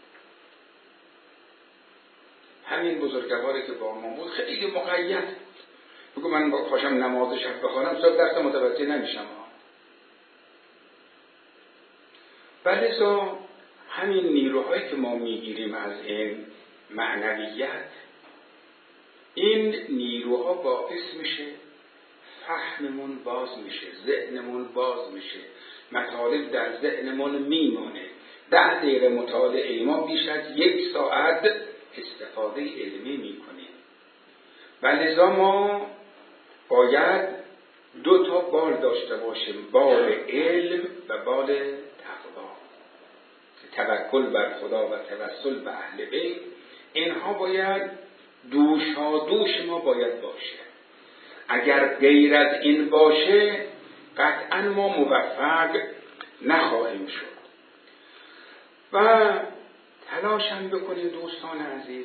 Speaker 1: همین بزرگواری که با ما بود خیلی مقید بگو من با پاشم نماز شب بخوانم صبح درس متوجه نمیشم. ولذا همین نیروهایی که ما میگیریم از این معنویت، این نیروها باعث میشه فهممون باز میشه، ذهنمون باز میشه، مطالب در ذهنمون میمونه. ده دقیقه مطالعه ما بیش از یک ساعت استفاده علمی میکنیم. ولذا ما باید دو تا بال داشته باشیم، بال علم و بال تقوا. توکل بر خدا و توسل به اهل بیت، اینها باید دوشا دوش ما باید باشه. اگر غیر از این باشه قطعا ما موفق نخواهیم شد. و تلاش هم بکنیم دوستان عزیز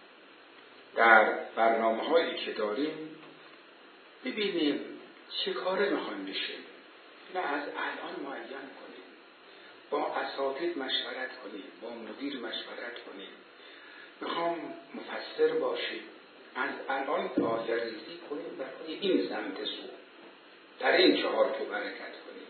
Speaker 1: در برنامه هایی که داریم ببینیم چه کاره میخوایم بشیم، نه از الان معین کنیم، با اساتید مشورت کنیم، با مدیر مشورت کنیم، میخوام مفسر باشیم، از الان پایه ریزی کنیم برای این سمت سو، در این چهار تو برکت کنیم.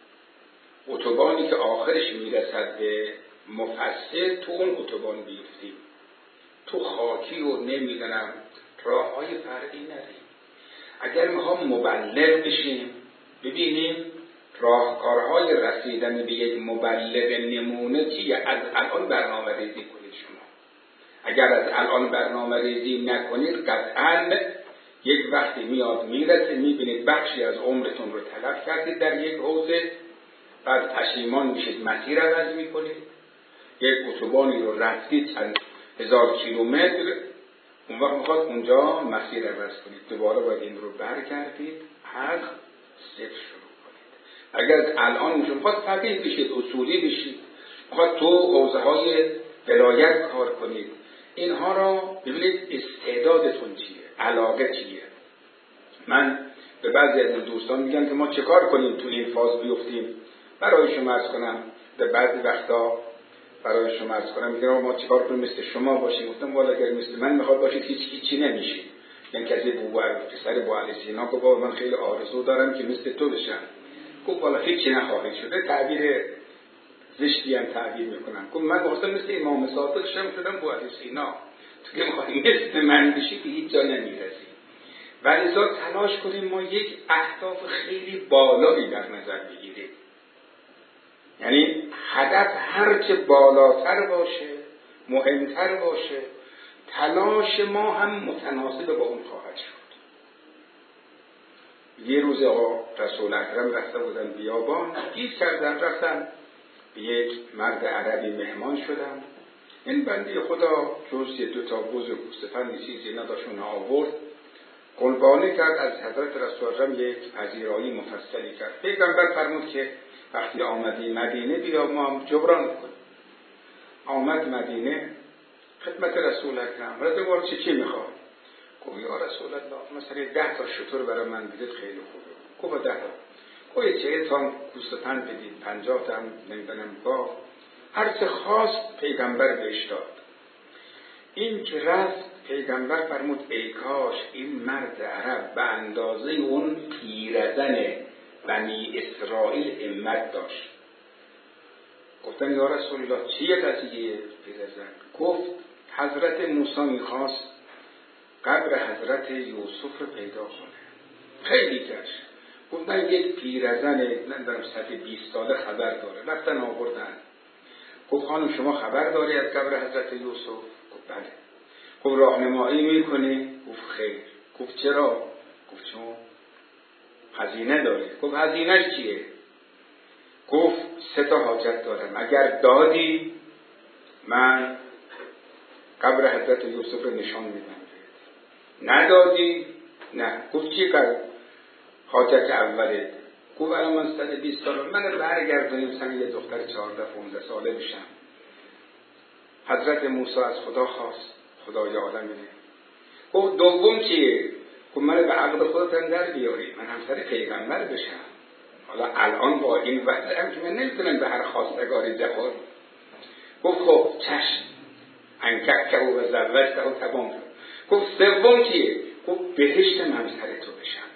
Speaker 1: اتوبانی که آخرش میرسد به مفسر، تو اون اتوبان بیفتیم، تو خاکی و نمیدونم راه های فرعی نریم. اگر میخوام مبلغ بشیم ببینیم راهکارهای رسیدن به یک مبلغ نمونه چیه، از الان برنامه ریزی کنید. شما اگر از الان برنامه ریزی نکنید قطعاً یک وقتی میاد میرسه میبینید بخشی از عمرتون رو تلف کردید در یک حوزه، بعد پشیمان میشید، مسیر عوض میکنید، یک اتوبانی رو رفتید چند هزار کیلومتر، اون وقت میخواد اونجا مسیر عوض کنید، دوباره باید این رو برگردید از صفر شروع کنید. اگر از الان میخواد فقیه بشید، اصولی بشید، میخواد تو حوزه های ولایت کار کنید، اینها را ببینید استعدادتون چیه، علاقه چیه. من به بعضی از دوستان میگم که ما چه کار کنیم تو این فاز بیفتیم. برای شما عرض کنم به بعضی وقتا برای شما عرض کنم میگم ما چه کار کنیم مثل شما باشیم. گفتم والا اگر مثل من میخواد باشید هیچ هیچی نمیشید. یعنی کسی بو پسر بو علی سینا گفت من خیلی آرزو دارم که مثل تو بشم. گفت والا هیچی نخواهید شده. تعبیر زشتی هم تعبیر میکنم. گفت من خواستم مثل امام صادق شم، شدم بو علی سینا. تو که میخوای مثل من بشی که هیچ جا نمیرسی. ولذا تلاش کنیم ما یک اهداف خیلی بالایی در نظر بگیریم. یعنی هدف هرچه بالاتر باشه، مهمتر باشه، تلاش ما هم متناسب با اون خواهد شد. یه روز آقا رسول اکرم رفته بودن بیابان، گیر کردن، رفتن به یک مرد عربی مهمان شدن. این بنده خدا جز یه دو تا بز و گوسفند چیزی نداشون آورد، قربانی کرد، از حضرت رسول اکرم یک پذیرایی مفصلی کرد. پیغمبر فرمود که وقتی آمدی مدینه بیا ما هم جبران کنیم. آمد مدینه خدمت رسول اکرم، رضا بار چی چی میخواد؟ گفت یا رسول الله مثلا ده تا شتر برای من بدید خیلی خوبه. گفت ده تا. گفت چه تا گوسفند بدید، پنجاه تا هم نمیدونم گاو. هر چه خواست پیغمبر بهش داد. این که رفت پیغمبر فرمود ای کاش این مرد عرب به اندازه اون پیرزن بنی اسرائیل همت داشت. گفتن یا رسول الله چیه قضیه پیرزن؟ گفت حضرت موسی میخواست قبر حضرت یوسف رو پیدا کنه، خیلی گشت. گفتن یک پیرزن نمیدونم صد و بیست ساله خبر داره، رفتن آوردن. گفت خانم شما خبر داری از قبر حضرت یوسف؟ گفت بله. گفت راهنمایی میکنی؟ گفت خیر. گفت چرا؟ گفت چون هزینه داره. گفت هزینه‌اش چیه؟ گفت سه تا حاجت دارم، اگر دادی من قبر حضرت یوسف رو نشان میدم، ندادی نه. گفت چی کار حاجت اوله؟ گفت الان من صد و بیست ساله من برگردونیم مثلا یه دختر چهارده پانزده ساله بشم. حضرت موسی از خدا خواست، خدای عالم اینه. گفت دوم چیه؟ گفت من به عقد خودت در بیاری، من همسر پیغمبر بشم. حالا الان با این وضع هم که من نمیتونم به هر خواستگاری جواب. گفت خب چشم انکک که و زوجت و تمام. گفت سوم چیه؟ گفت بهشت همسر تو بشم.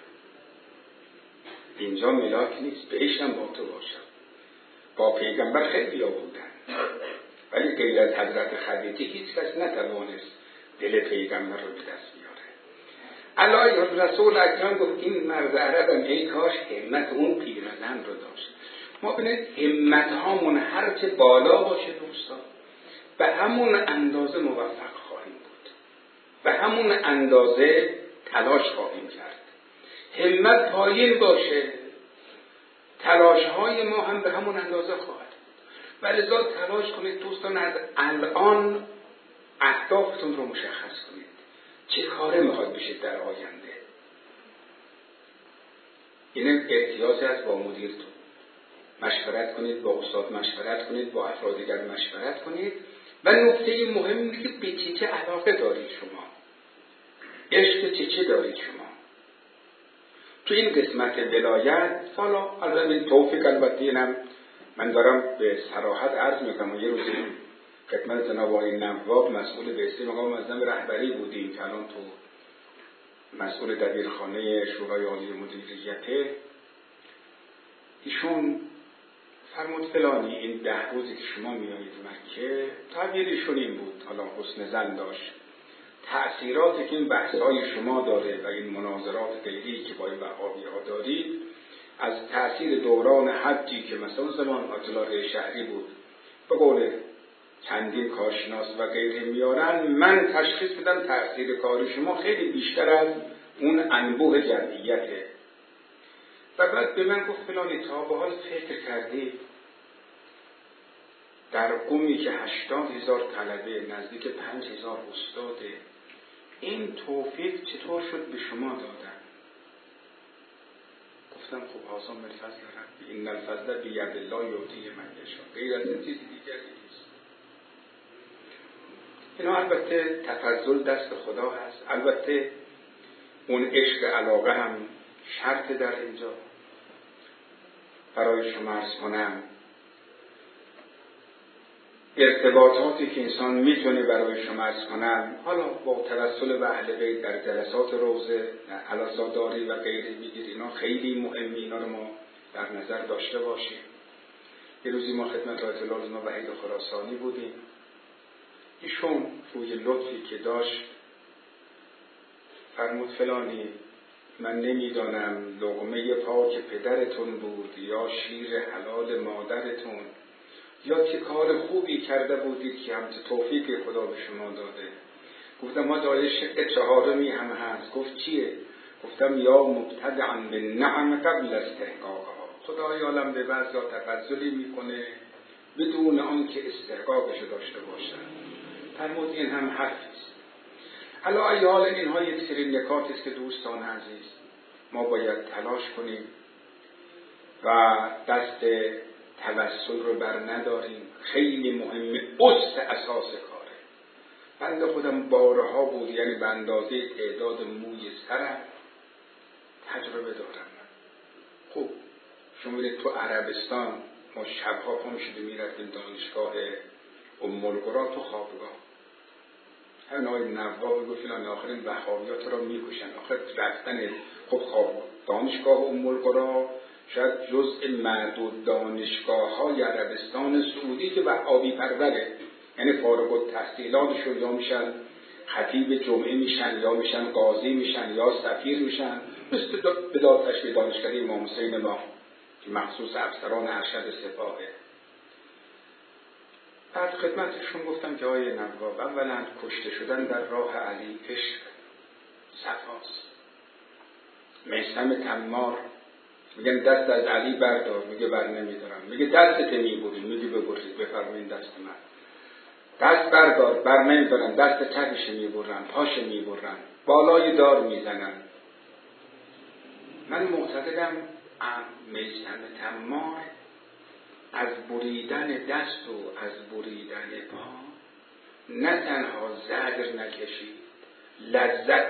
Speaker 1: اینجا ملاک نیست، بهشتم با تو باشم. با پیغمبر خیلی ها بودن ولی غیر از حضرت خدیجه هیچ کس نتوانست دل پیغمبر رو به دست بیاره. علای رسول اکرم گفت این مرد عربم ای کاش همت اون پیرزن رو داشت. ما بینید همت هامون هرچه بالا باشه دوستان به همون اندازه موفق خواهیم بود، به همون اندازه تلاش خواهیم کرد. همت پایین باشه تلاش های ما هم به همون اندازه خواهد. ولذا تلاش کنید دوستان از الان اهدافتون رو مشخص کنید. چه کاره میخواد بشید در آینده؟ این احتیاجی است با مدیرتون مشورت کنید، با استاد مشورت کنید، با افراد دیگر مشورت کنید. و نکته مهم اینه که به چه چه علاقه دارید شما، عشق چه چه دارید شما. تو این قسمت ولایت حالا البته توفیق البته اینم من دارم به صراحت عرض میکنم. یه روزی خدمت جناب آقای نواب مسئول بهستی مقام معظم رهبری بودیم که الان تو مسئول دبیرخانه شورای عالی مدیریت، ایشون فرمود فلانی این ده روزی که شما میایید مکه، تعبیرشون این بود، حالا حسن ظن داشت، تأثیراتی که این بحث‌های شما داره و این مناظرات غیری که با این وهابی ها دارید از تأثیر دوران حجی که مثلا زمان آیت الله شهری بود به قول چندین کارشناس و غیره میارن، من تشخیص بدم تأثیر کاری شما خیلی بیشتر از اون انبوه جمعیته. و بعد به من گفت فلانی تا به حال فکر کردی در قومی که هشتاد هزار طلبه نزدیک پنج هزار استاده این توفیق چطور شد به شما دادن؟ گفتم خب حاضر من فضل ربی این الفضل بید الله یعطیه من یشاء، غیر از این چیزی دیگری نیست. اینا البته تفضل دست خدا هست، البته اون عشق علاقه هم شرط در اینجا. برای شما عرض کنم ارتباطاتی که انسان میتونه برای شما عرض کنم حالا با توسل به اهل بیت در جلسات روزه علازاداری و غیره میگیر، اینا خیلی مهمه، اینا رو ما در نظر داشته باشیم. یه روزی ما خدمت آیت الله علامه وحید خراسانی بودیم، ایشون روی لطفی که داشت فرمود فلانی من نمیدانم لقمه پاک پدرتون بود یا شیر حلال مادرتون یا چه کار خوبی کرده بودید که همچه توفیق خدا به شما داده. گفتم ما داره شق چهارمی هم هست. گفت چیه؟ گفتم یا مبتدعا به نعم قبل استحقاقها، خدای عالم به بعضا تفضلی میکنه بدون آن که استحقاقش داشته باشن. فرمود این هم حرفیست. حالا ای حال اینها یک سری نکاتی است که دوستان عزیز ما باید تلاش کنیم و دست توسل رو بر نداریم. خیلی مهمه، است اساس کاره. بنده خودم بارها بود، یعنی به اندازه تعداد موی سرم تجربه دارم. خب شما میرید تو عربستان، ما شبها پا میشدیم میرفتیم دانشگاه ام القری تو خوابگاه. همین آقای نواب میگفت فلان آخرین وهابیات را میکشن. آخر رفتن خب خواب دانشگاه ام القری شاید جزء معدود دانشگاه های عربستان سعودی که وهابی پروره، یعنی فارغ التحصیلاتشون یا میشن خطیب جمعه میشن یا میشن قاضی میشن یا سفیر میشن، مثل بدار تشکیل دانشکده امام حسین ما که مخصوص افسران ارشد سپاهه. بعد خدمتشون گفتم که آقای نواب، اولا کشته شدن در راه علی عشق صفاست. میثم تمار میگن دست از علی بردار، میگه بر نمیدارم. میگه دستت میبرید، میگه ببرید، بفرمایید دست من. دست بردار، بر نمیدارم، دست چپش میبرم، پاش میبرم، بالای دار میزنم. من معتقدم میثم تمار از بریدن دست و از بریدن پا نه تنها زجر نکشید، لذت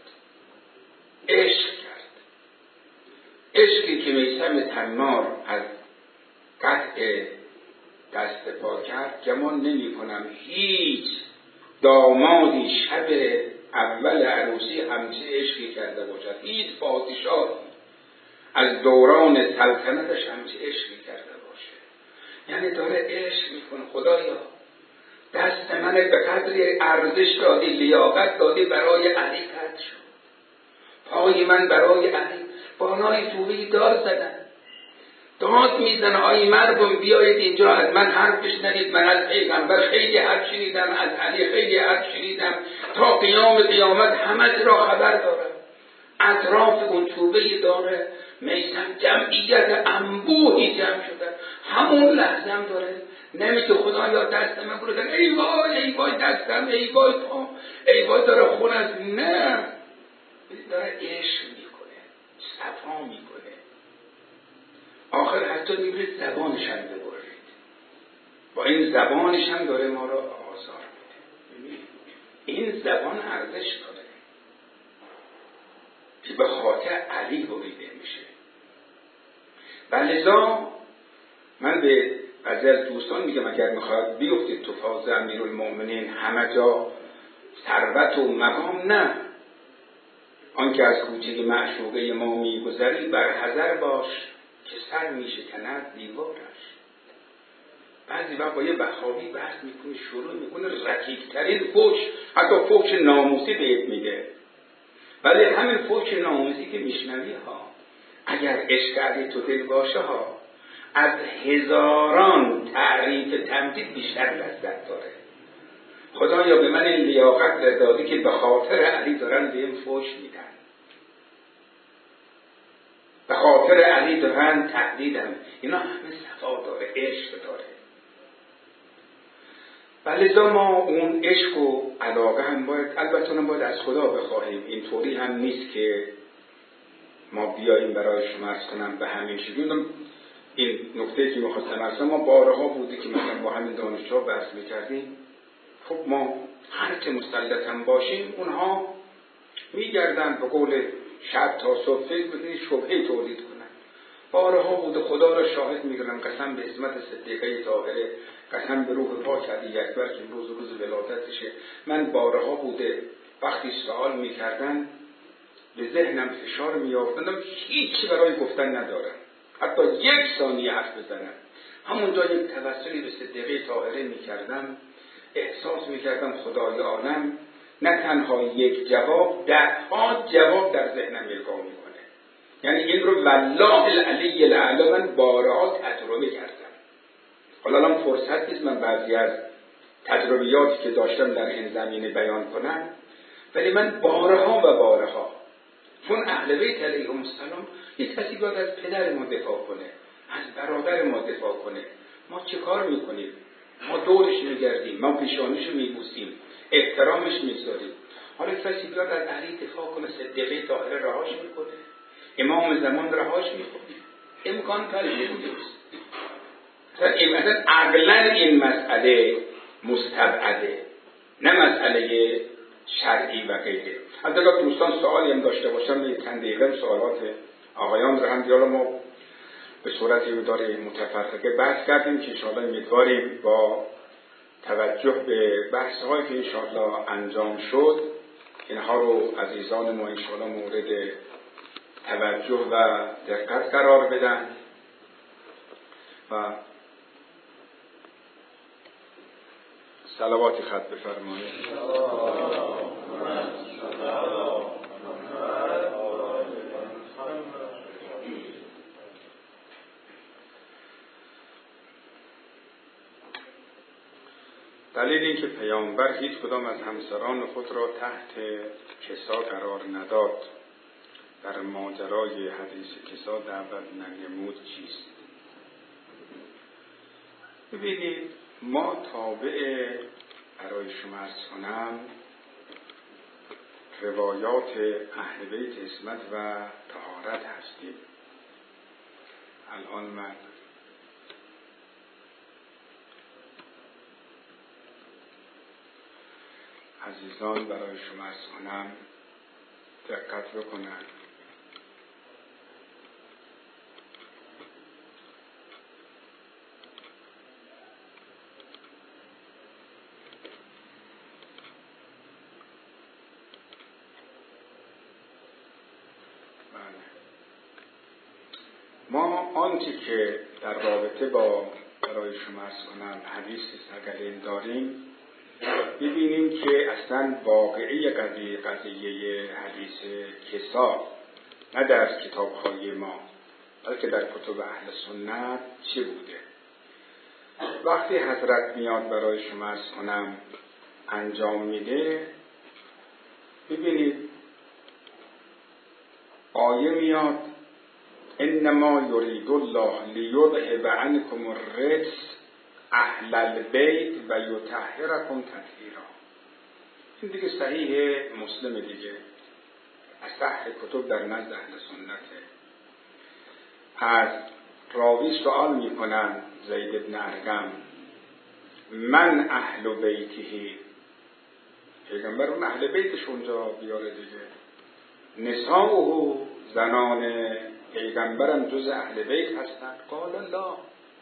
Speaker 1: عشق کرد. عشقی که میثم تمار از قطع دست پا کرد، گمان نمی کنم هیچ دامادی شب اول عروسی همچه عشقی کرده باشد. هیچ پادشاهی از دوران سلطنتش همچه عشقی کرده باشه. یعنی داره عشق میکنه. خدایا دست من به قدر ارزش دادی، لیاقت دادی، برای علی قطع شد. پای من برای علی. بالای توبه دار زدن، داد میزنه آی مردم بیایید اینجا از من حرف بشنوید. من از پیغمبر خیلی حرف شنیدم، از علی خیلی حرف شنیدم، تا قیام قیامت همه را خبر دارم. اطراف اون توبه داره میثم جمعیت انبوهی جمع شده. همون لحظه هم داره نمیگه خدایا دست من بردن، ای وای ای وای دستم، ای وای پا، ای وای داره خون از. نه، داره عشق میکنه، صفا میکنه. آخر حتی میبرید زبانش هم ببرید، با این زبانش هم داره ما را آزار میده. این زبان ارزش داره که به خاطر علی بریده میشه. ولذا من به بعضی از دوستان میگم اگر میخواد بیفتید تو فاز امیرالمؤمنین همه جا ثروت و مقام، نه، آنکه از کوچه معشوقه ما میگذری بر حذر باش که سر میشکند دیوارش. بعضی وقت با یه وهابی بحث میکنه، شروع میکنه رکیکترین فوش، حتی فوش ناموسی بهت میگه. ولی همین فوش ناموسی که میشنوی ها، اگر عشق علی تو دل باشه ها، از هزاران تعریف تمجید بیشتر لذت داره. خدایا به من این لیاقت دادی که به خاطر علی دارن به این فوش میدن، به خاطر علی دارن تهدیدم. اینا همه صفا داره، عشق داره. ولذا ما اون عشق و علاقه هم باید، البته هم باید از خدا بخواهیم. اینطوری هم نیست که ما بیاییم برای شما عرض کنم به همین شکل. این نکته که میخواستم عرض کنم، ما بارها بودی که مثلا با همین دانشجوها بحث میکردیم. خب ما هر که مسلط هم باشیم، اونها میگردن به قول شب تا صبح فکر میکنید شبهه تولید کنن. بارها بوده، خدا را شاهد میگیرم، قسم به عصمت صدیقه طاهره، قسم به روح پاک علی اکبر که روز روز ولادتشه. من بارها بوده وقتی سوال میکردن به ذهنم فشار میافتندم، هیچی برای گفتن ندارم، حتی یک ثانیه حرف بزنم. همونجا یک توسلی به صدیقه طاهره میکردم، احساس میکردم خدای عالم نه تنها یک جواب، دهها جواب در ذهنم القا میکنه. یعنی این رو والله العلی الاعلی من بارها تجربه کردم. حالا الان فرصت نیست من بعضی از تجربیاتی که داشتم در این زمینه بیان کنم، ولی من بارها و بارها، چون اهل بیت علیهم السلام یک کسی باید از پدر ما دفاع کنه، از برادر ما دفاع کنه. ما چه کار میکنیم؟ ما دورش میگردیم، ما پیشانیش میبوسیم، احترامش میذاریم. حالا کسی بیاد از علی دفاع کنه، صدیقه طاهره رهاش میکنه، امام زمان رهاش میکنه، امکان پذیر نیست. مثلا این مثلا عقلا این مسئله مستبعده، نه مسئله شرعی و غیره. حتی اگر دوستان سوالی هم داشته باشن یه چند دقیقه سوالات آقایان رو هم دیالا ما به صورت مدار متفرقه بحث کردیم که انشاءالله امیدواریم با توجه به بحث هایی که انشاءالله انجام شد اینها رو عزیزان ما انشاءالله مورد توجه و دقت قرار بدن و صلواتی خط بفرمایید. دلیل این که پیامبر هیچ کدام از همسران خود را تحت کسا قرار نداد، در ماجرای حدیث کسا دعوت ننمود چیست؟ ببینید ما تابع برای شما عرض کنم روایات اهل بیت عصمت و طهارت هستیم. الان من عزیزان برای شما عرض کنم دقت بکنن. ما آنچه که در رابطه با برای شما عرض کنم حدیث سقلین داریم ببینیم که اصلا واقعی قضیه قضیه حدیث کسا نه در کتاب‌های ما بلکه در کتب اهل سنت چه بوده. وقتی حضرت میاد برای شما عرض کنم انجام میده، ببینید آیه میاد انما یرید الله لیذهب عنکم الرجس اهل البیت و یطهرکم تطهیرا. این دیگه صحیح مسلم دیگه، اصح کتب در نزد اهل سنته. از راوی سوال میکنن زید بن ارقم من اهل بیته، پیغمبر اون اهل بیتش اونجا بیاره دیگه، نساء زنان پیغمبرم جز اهل بیت هستند. قال الله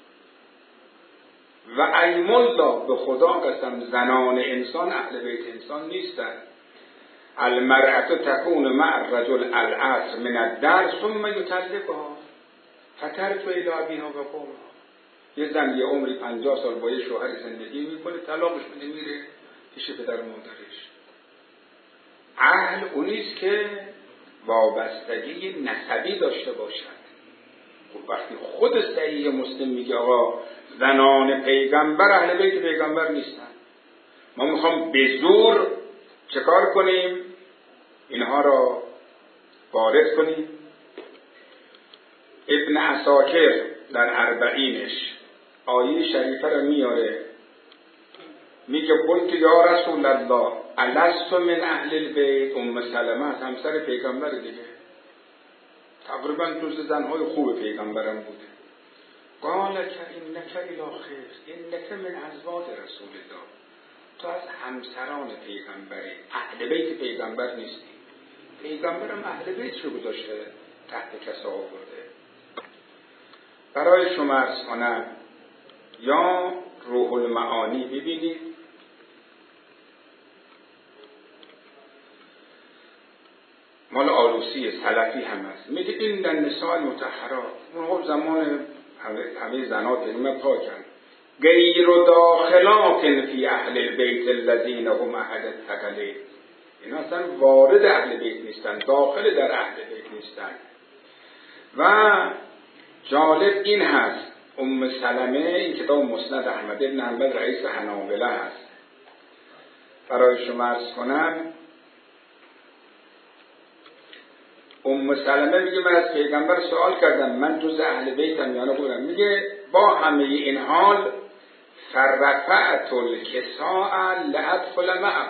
Speaker 1: و ایم الله، به خدا قسم زنان انسان اهل بیت انسان نیستند. المرأة تكون مع الرجل العصر من الدهر ثم يطلقها فترجع الى ابيها و قومها. یه زن یه عمری پنجاه سال با یه شوهر زندگی میکنه، طلاقش میده میره پیش پدر مادرش. اهل اونیست که وابستگی نسبی داشته باشد. وقتی خود صحیح مسلم میگه آقا زنان پیغمبر اهل بیت پیغمبر نیستن، ما میخوام به زور چکار کنیم؟ اینها را وارد کنیم. ابن عساکر در اربعینش آیه شریفه را میاره، میگه قلت یا رسول الله الست من اهل البیت. ام سلمه از همسر پیغمبر دیگه، تقریبا جز زنهای خوب پیغمبرم بوده. قال که انک الی خیر انک من ازواج رسول الله، تو از همسران پیغمبری، اهل بیت پیغمبر نیستی. پیغمبرم اهل بیت رو گذاشته تحت کسا آورده. برای شما عرض کنم یا روح المعانی ببینید، مال آلوسی سلفی هم هست، میگه این در نساء مطهرات، اون زمان همه زنات علم پاکن، غیر داخلات فی اهل البیت الذین هم اهل الثقلین. اینا اصلا وارد اهل بیت نیستن، داخل در اهل بیت نیستن. و جالب این هست ام سلمه، این کتاب مسند احمد بن حنبل رئیس حنابلة هست، برای شما عرض کنم ام سلمه میگه من از پیغمبر سوال کردم من جز اهل بیتم یا نه بودم، میگه با همه این حال فرفعت الکساء لادخل معه،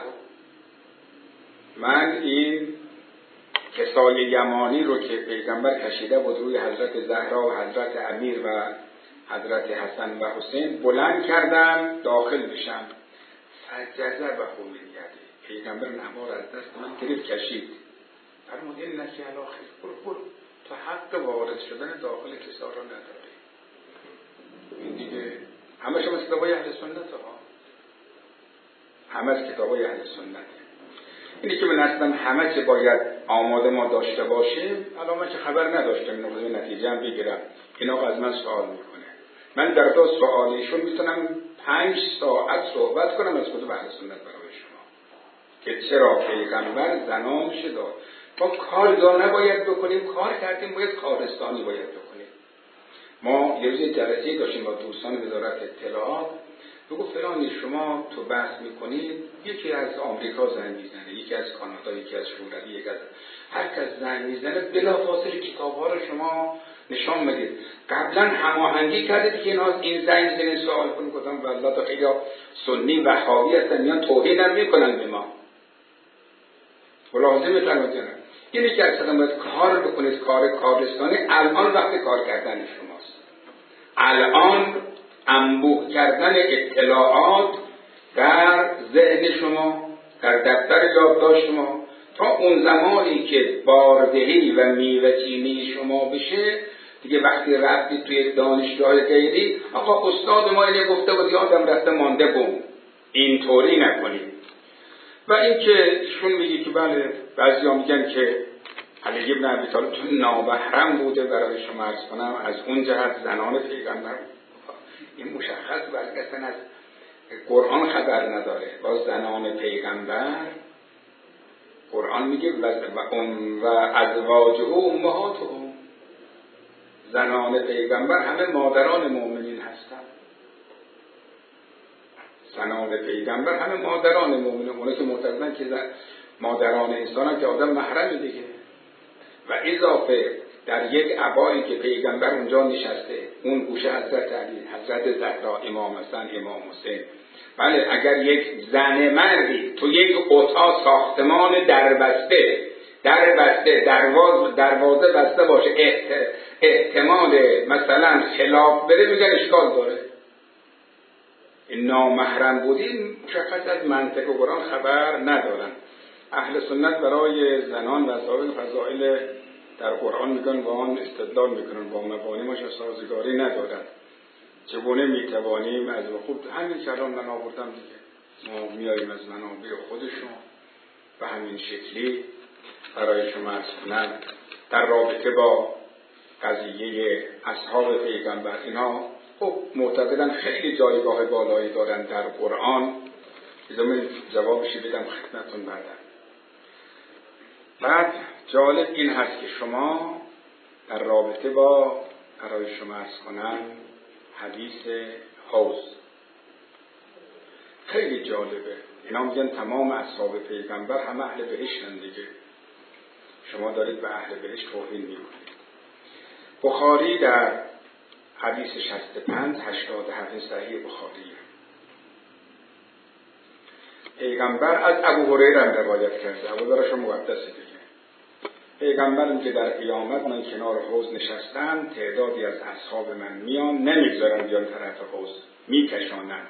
Speaker 1: من این کسای یمانی رو که پیغمبر کشیده بود روی حضرت زهرا و حضرت امیر و حضرت حسن و حسین بلند کردم داخل بشم. فجزه و حمیده، پیغمبر نما را از دست من گرفت کشید. فرمود این نکی علاخیر، برو برو، تا حق وارد شدن داخل کسا را نداری. این دیگه همه شما کتابای اهل سنت ها، همه از کتابای اهل سنت. اینی که به نظرم همه چه باید آماده ما داشته باشیم. الان من که خبر نداشتم اینو خود نتیجه هم بگیرم، این آقا از من سوال میکنه، من در دو سوالیشون میتونم پنج ساعت صحبت کنم از کتب اهل سنت برای شما که چرا پیغمبر زنانش داد. ما کار دا نباید بکنیم، کار کردیم باید کارستانی باید بکنیم. ما یه روز جلسه داشتیم با دوستان وزارت اطلاعات، بگو فلانی شما تو بحث میکنید، یکی از آمریکا زنگ میزنه، یکی از کانادا، یکی از شوروی، یکی از هر کس زنگ میزنه، بلافاصله کتاب‌ها رو شما نشان بدید. قبلا هماهنگی کردید که اینا این زنگ میزنه سوال کنید. گفتم والله تا خیلی سنی وهابی هستن میان توهین هم میکنن به ما. لازمه تنوجه یعنی که اصلا باید کار بکنید، کار کارستانی. الان وقت کار کردن شماست. الان انبوه کردن اطلاعات در ذهن شما، در دفتر یادداشت شما، تا اون زمانی که باردهی و میوه‌چینی شما بشه دیگه. وقتی رفتی توی دانشگاه غیری، آقا استاد ما اینه گفته بود یادم رفته مانده بوم، اینطوری نکنید. و این که ایشون میگه که بله، بعضیا میگن که علی ابن ابی طالب چون نامحرم بوده برای شما عرض کنم، از اون جهت زنان پیغمبر. این مشخص برگشتن از قرآن خبر نداره. باز زنان پیغمبر قرآن میگه و و ازواجه امهاتهم، زنان پیغمبر همه مادران مؤمنین هستن. زنان پیغمبر همه مادران مؤمنین. اونه که معتقدن که مادران انسان هم که آدم محرمی دیگه. و اضافه در یک عبایی که پیغمبر اونجا نشسته، اون گوشه حضرت علی، حضرت زهرا، امام حسن، امام حسین. بله، اگر یک زن مردی تو یک اتاق ساختمان دربسته دربسته دروازه دروازه بسته باشه، احت... احتمال مثلا خلاف بره، میگن اشکال داره. این نامحرم بودی مشخص از منطق قرآن خبر ندارن. اهل سنت برای زنان و صاحب فضائل در قرآن میگن و آن استدلال میکنن، با مبانیش سازگاری ندارد. چگونه میتوانیم از خوب همین کلام من آوردم دیگه، ما میاریم از منابع خودشون و همین شکلی برای شما عرض کنم در رابطه با قضیه اصحاب پیغمبر. اینا خب معتقدن خیلی جایگاه بالایی دارن در قرآن. زمین جوابشی بدم خدمتتون بعداً. بعد جالب این هست که شما در رابطه با برای شما عرض کنم حدیث حوض خیلی جالبه. اینا میگن تمام اصحاب پیغمبر هم اهل بهشتن دیگه. شما دارید به اهل بهشت توهین میکنید. بخاری در حدیث شصت و پنج هشتاد و هفت صحیح بخاریه، پیغمبر از ابو هریره هم روایت کرده، ابو هریره مقدسه دیگه. پیغمبر که در قیامت من کنار حوض نشستم، تعدادی از اصحاب من میان، نمیگذارن بیان طرف حوض، میکشانن.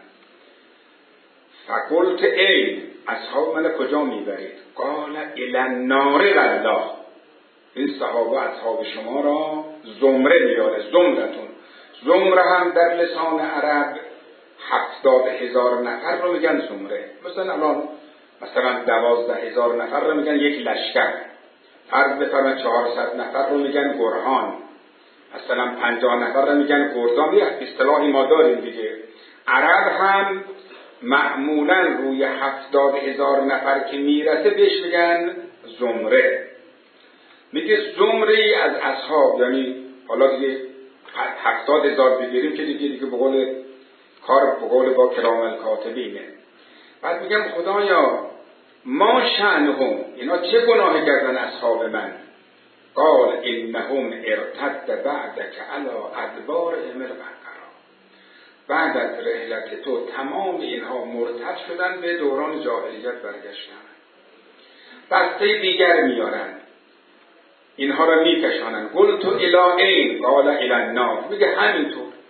Speaker 1: فقلت ای اصحاب من کجا میبرید؟ قال الی النار والله. این صحابه اصحاب شما را زمره میاره. زمرتون، زمره هم در لسان عرب هفتاد هزار نفر رو میگن زمره. مثلا الان مثلا دوازده هزار نفر رو میگن یک لشکر. فرض بفرمایید چهارصد نفر رو میگن گرهان، مثلا پنجاه نفر رو میگن گردان. یه اصطلاحی ما داریم دیگه. عرب هم معمولا روی هفتاد هزار نفر که میرسه بهش میگن زمره. میگه زمره از اصحاب، یعنی حالا دیگه هفتاد هزار بگیریم که دیگه دیگه به قول کار به قول با کرام الکاتبینه. بعد میگم خدایا ما شأنهم، اینا چه گناهی کردن اصحاب من؟ قال انهم ارتد بعدک علی ادبارهم القرقرا. بعد از رحلت تو تمام اینها مرتد شدن، به دوران جاهلیت برگشتن. بسته دیگر میارن، اینها را میکشانن. قلت الی این قال الی النار. میگه همینطور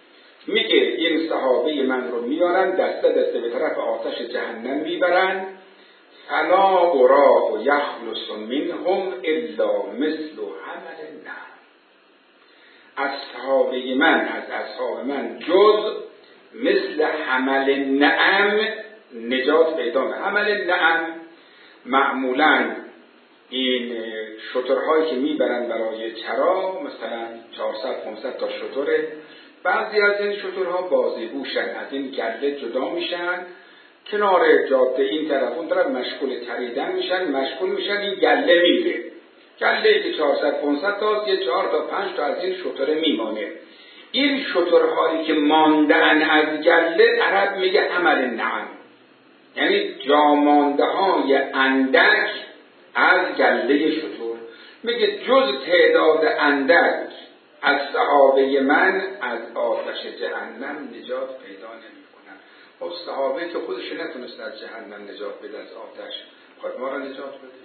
Speaker 1: میگه این صحابه من رو میارن دسته دسته به طرف آتش جهنم میبرن، فلا اراه یخلص منهم الا مثل حمل النعم. از صحابه من، از اصحاب من جز مثل حمل النعم نجات پیدا نمی‌کنه. حمل النعم معمولاً این شترهایی که میبرن برای چرا، مثلا چهارصد پانصد تا شتره، بعضی از این شترها بازیگوشن، از این گله جدا میشن، کنار جاده این طرف اون طرف مشغول چریدن میشن، مشغول میشن، این گله میره، گله که چهارصد پانصد تا یه چهار تا پنج تا از این شتره میمانه. این شترهایی که ماندن از گله عرب میگه حمل النعم، یعنی جامانده های اندک از گله شتر. میگه جز تعداد اندک از صحابه من از آتش جهنم نجات پیدا نمی کنن. خب صحابه که خودش نتونست از جهنم نجات بده، از آتش، خود ما را نجات بده.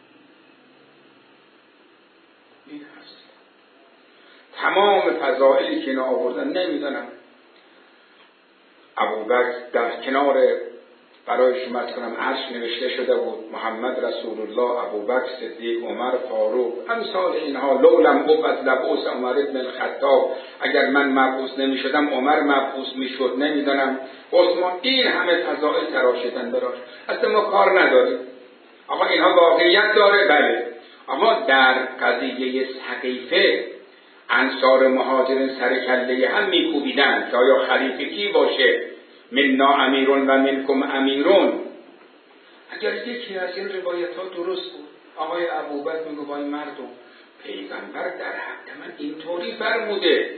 Speaker 1: این هست. تمام فضائلی که اینا آوردن نمیدانم. ابوبکر در کنار برای شما کنم عرش نوشته شده بود محمد رسول الله، ابوبکر صدیق، عمر فاروق، امثال اینها. لولم قبت لبوس عمر ابن الخطاب، اگر من مبعوث نمی شدم عمر مبعوث می شد، نمیدانم عثمان. این همه فضائل تراشیدن براش. اصلا ما کار نداریم. آقا اینها واقعیت داره، بله، اما در قضیه حقیقه انصار مهاجرین سر کله هم میکوبیدن که آیا خلیفه کی باشه، مننا امیرون و منکم امیرون. اگر یکی از این روایت ها درست بود، آقای ابوبکر میگه وای مردم، پیغمبر در حق من اینطوری فرموده،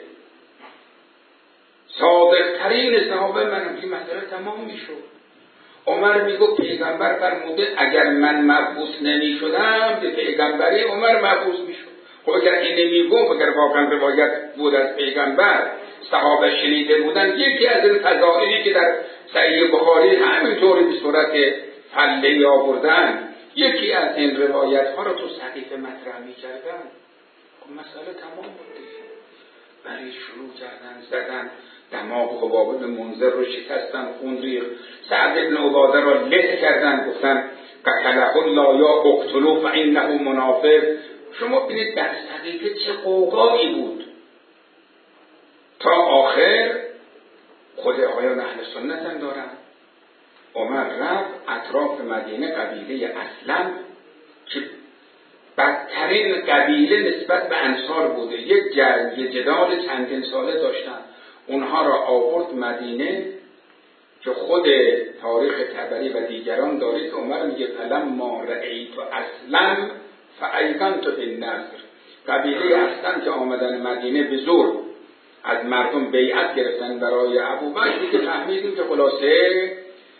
Speaker 1: صادق ترین صحابه منم، این مسئله تمام میشد. عمر میگه پیغمبر فرموده اگر من مبعوث نمی شدم به پیغمبری عمر مبعوث میشد. خب اگر این نمیگم، اگر واقعا روایت بود از پیغمبر صحابه شنیده بودن، یکی از این فضائلی که در صحیح بخاری همینطوری به صورت فله آوردن، یکی از این روایت ها رو تو صحیفه مطرح می‌کردن، خب مسئله تمام بود دیگه. برای شروع کردن زدن، دماغ حباب بن منذر رو شکستن، خون ریخت، سعد بن عباده رو له کردن، گفتن قتله الله یا اقتلوا فانه منافق. شما ببینید در صحیفه چه قوقایی بود. تا آخر خود آقایان اهل سنت هم دارن. عمر رفت اطراف مدینه قبیله اسلم که بدترین قبیله نسبت به انصار بوده، یک جنگ جدال چندین ساله داشتن، اونها را آورد مدینه که خود تاریخ طبری و دیگران داره که عمر میگه فلما رأیت اسلم فایقنت بالنصر. قبیله اسلم که آمدن مدینه به زور از مردم بیعت گرفتن برای ابوبکر، دیگه فهمیدیم که خلاصه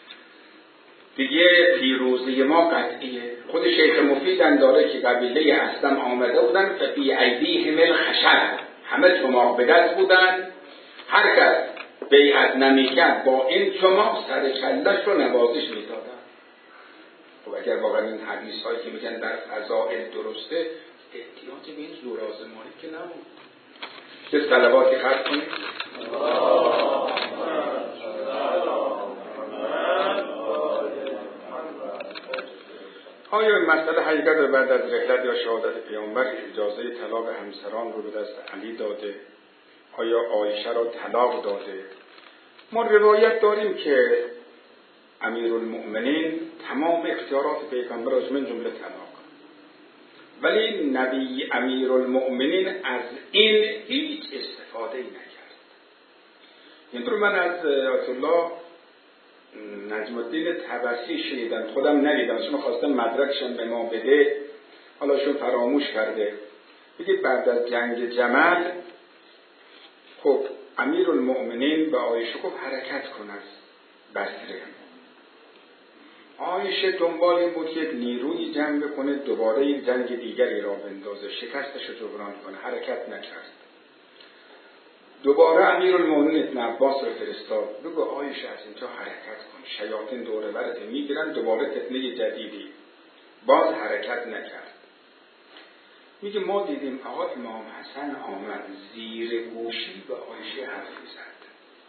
Speaker 1: دیگه پیروزی ما قطعیه. خود شیخ مفیدم داره که قبیله اسلم آمده بودن فی ایدیهم الخشب، همه چماق به دست بودن، هر کس بیعت نمیکرد با این چماق سر کلش رو نوازش میدادن. خب اگر واقعا این حدیث هایی که میگن در فضائل درسته، احتیاجی به این زورآزمایی که نبود. چه صلواتی خرج کنید. آیا این مسئله حقیقت بعد از رحلت یا شهادت پیامبر اجازه طلاق همسران رو به دست علی داده؟ آیا عایشه را طلاق داده؟ ما روایت داریم که امیرالمؤمنین تمام اختیارات پیغمبر از من جمله طلاق، ولی نبی امیرالمؤمنین از این هیچ استفاده نکرد. این رو من از آیت الله نجم الدین طبسی شنیدم، خودم ندیدم، چون خواستم مدرکشم به ما بده، حالا شون فراموش کرده. میگه بعد از جنگ جمل خب امیرالمؤمنین به عایشه گفت حرکت کن از بصره. عایشه دنبال این بود که نیروی جمع بکنه، دوباره این جنگ دیگری را بندازه، شکستش رو جبران کنه، حرکت نکرد. دوباره امیرالمؤمنین ابن عباس رو فرستاد، بگو عایشه از اینجا حرکت کن، شیاطین دور برت میگیرن، دوباره فتنه جدیدی. باز حرکت نکرد. میگه ما دیدیم آقا امام حسن آمد زیر گوشی به عایشه حرفی زد.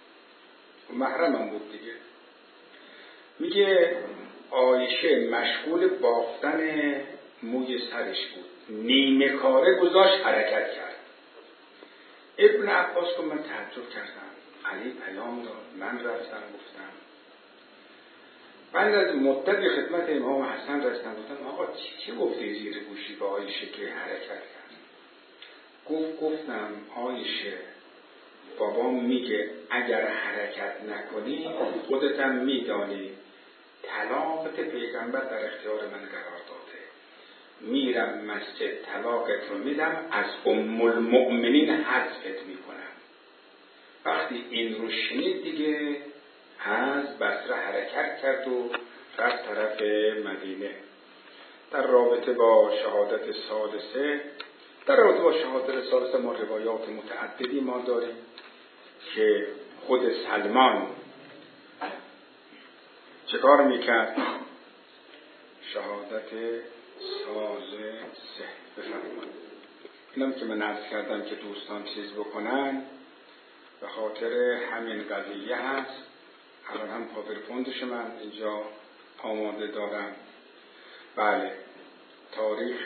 Speaker 1: محرمم بود دیگه. میگه عایشه مشغول بافتن موی سرش بود، نیمه کاره گذاشت حرکت کرد. ابن عباس که من تعجب کردم، علی پیام داد، من رفتم گفتم، بعد از مدتی خدمت امام حسن رسیدم گفتم آقا چی چی گفتی زیر گوشی به عایشه که حرکت کرد؟ گفت گفتم عایشه بابا میگه اگر حرکت نکنی خودت هم میدانی طلاقت پیغمبر در اختیار من قرار داده، میرم مسجد طلاقت رو میدم، از ام المؤمنین حذفت میکنم. وقتی این رو شنید دیگه از بصره حرکت کرد و رفت طرف مدینه. در رابطه با شهادت ثالثه در رابطه با شهادت ثالثه ما روایات متعددی ما داریم که خود سلمان چه کار میکرد؟ شهادت ثالثه بفرمایید. اینم که من عرض کردم که دوستان چیز بکنن به خاطر همین قضیه هست. الان هم پاورپوینتش من اینجا آماده دارم. بله، تاریخ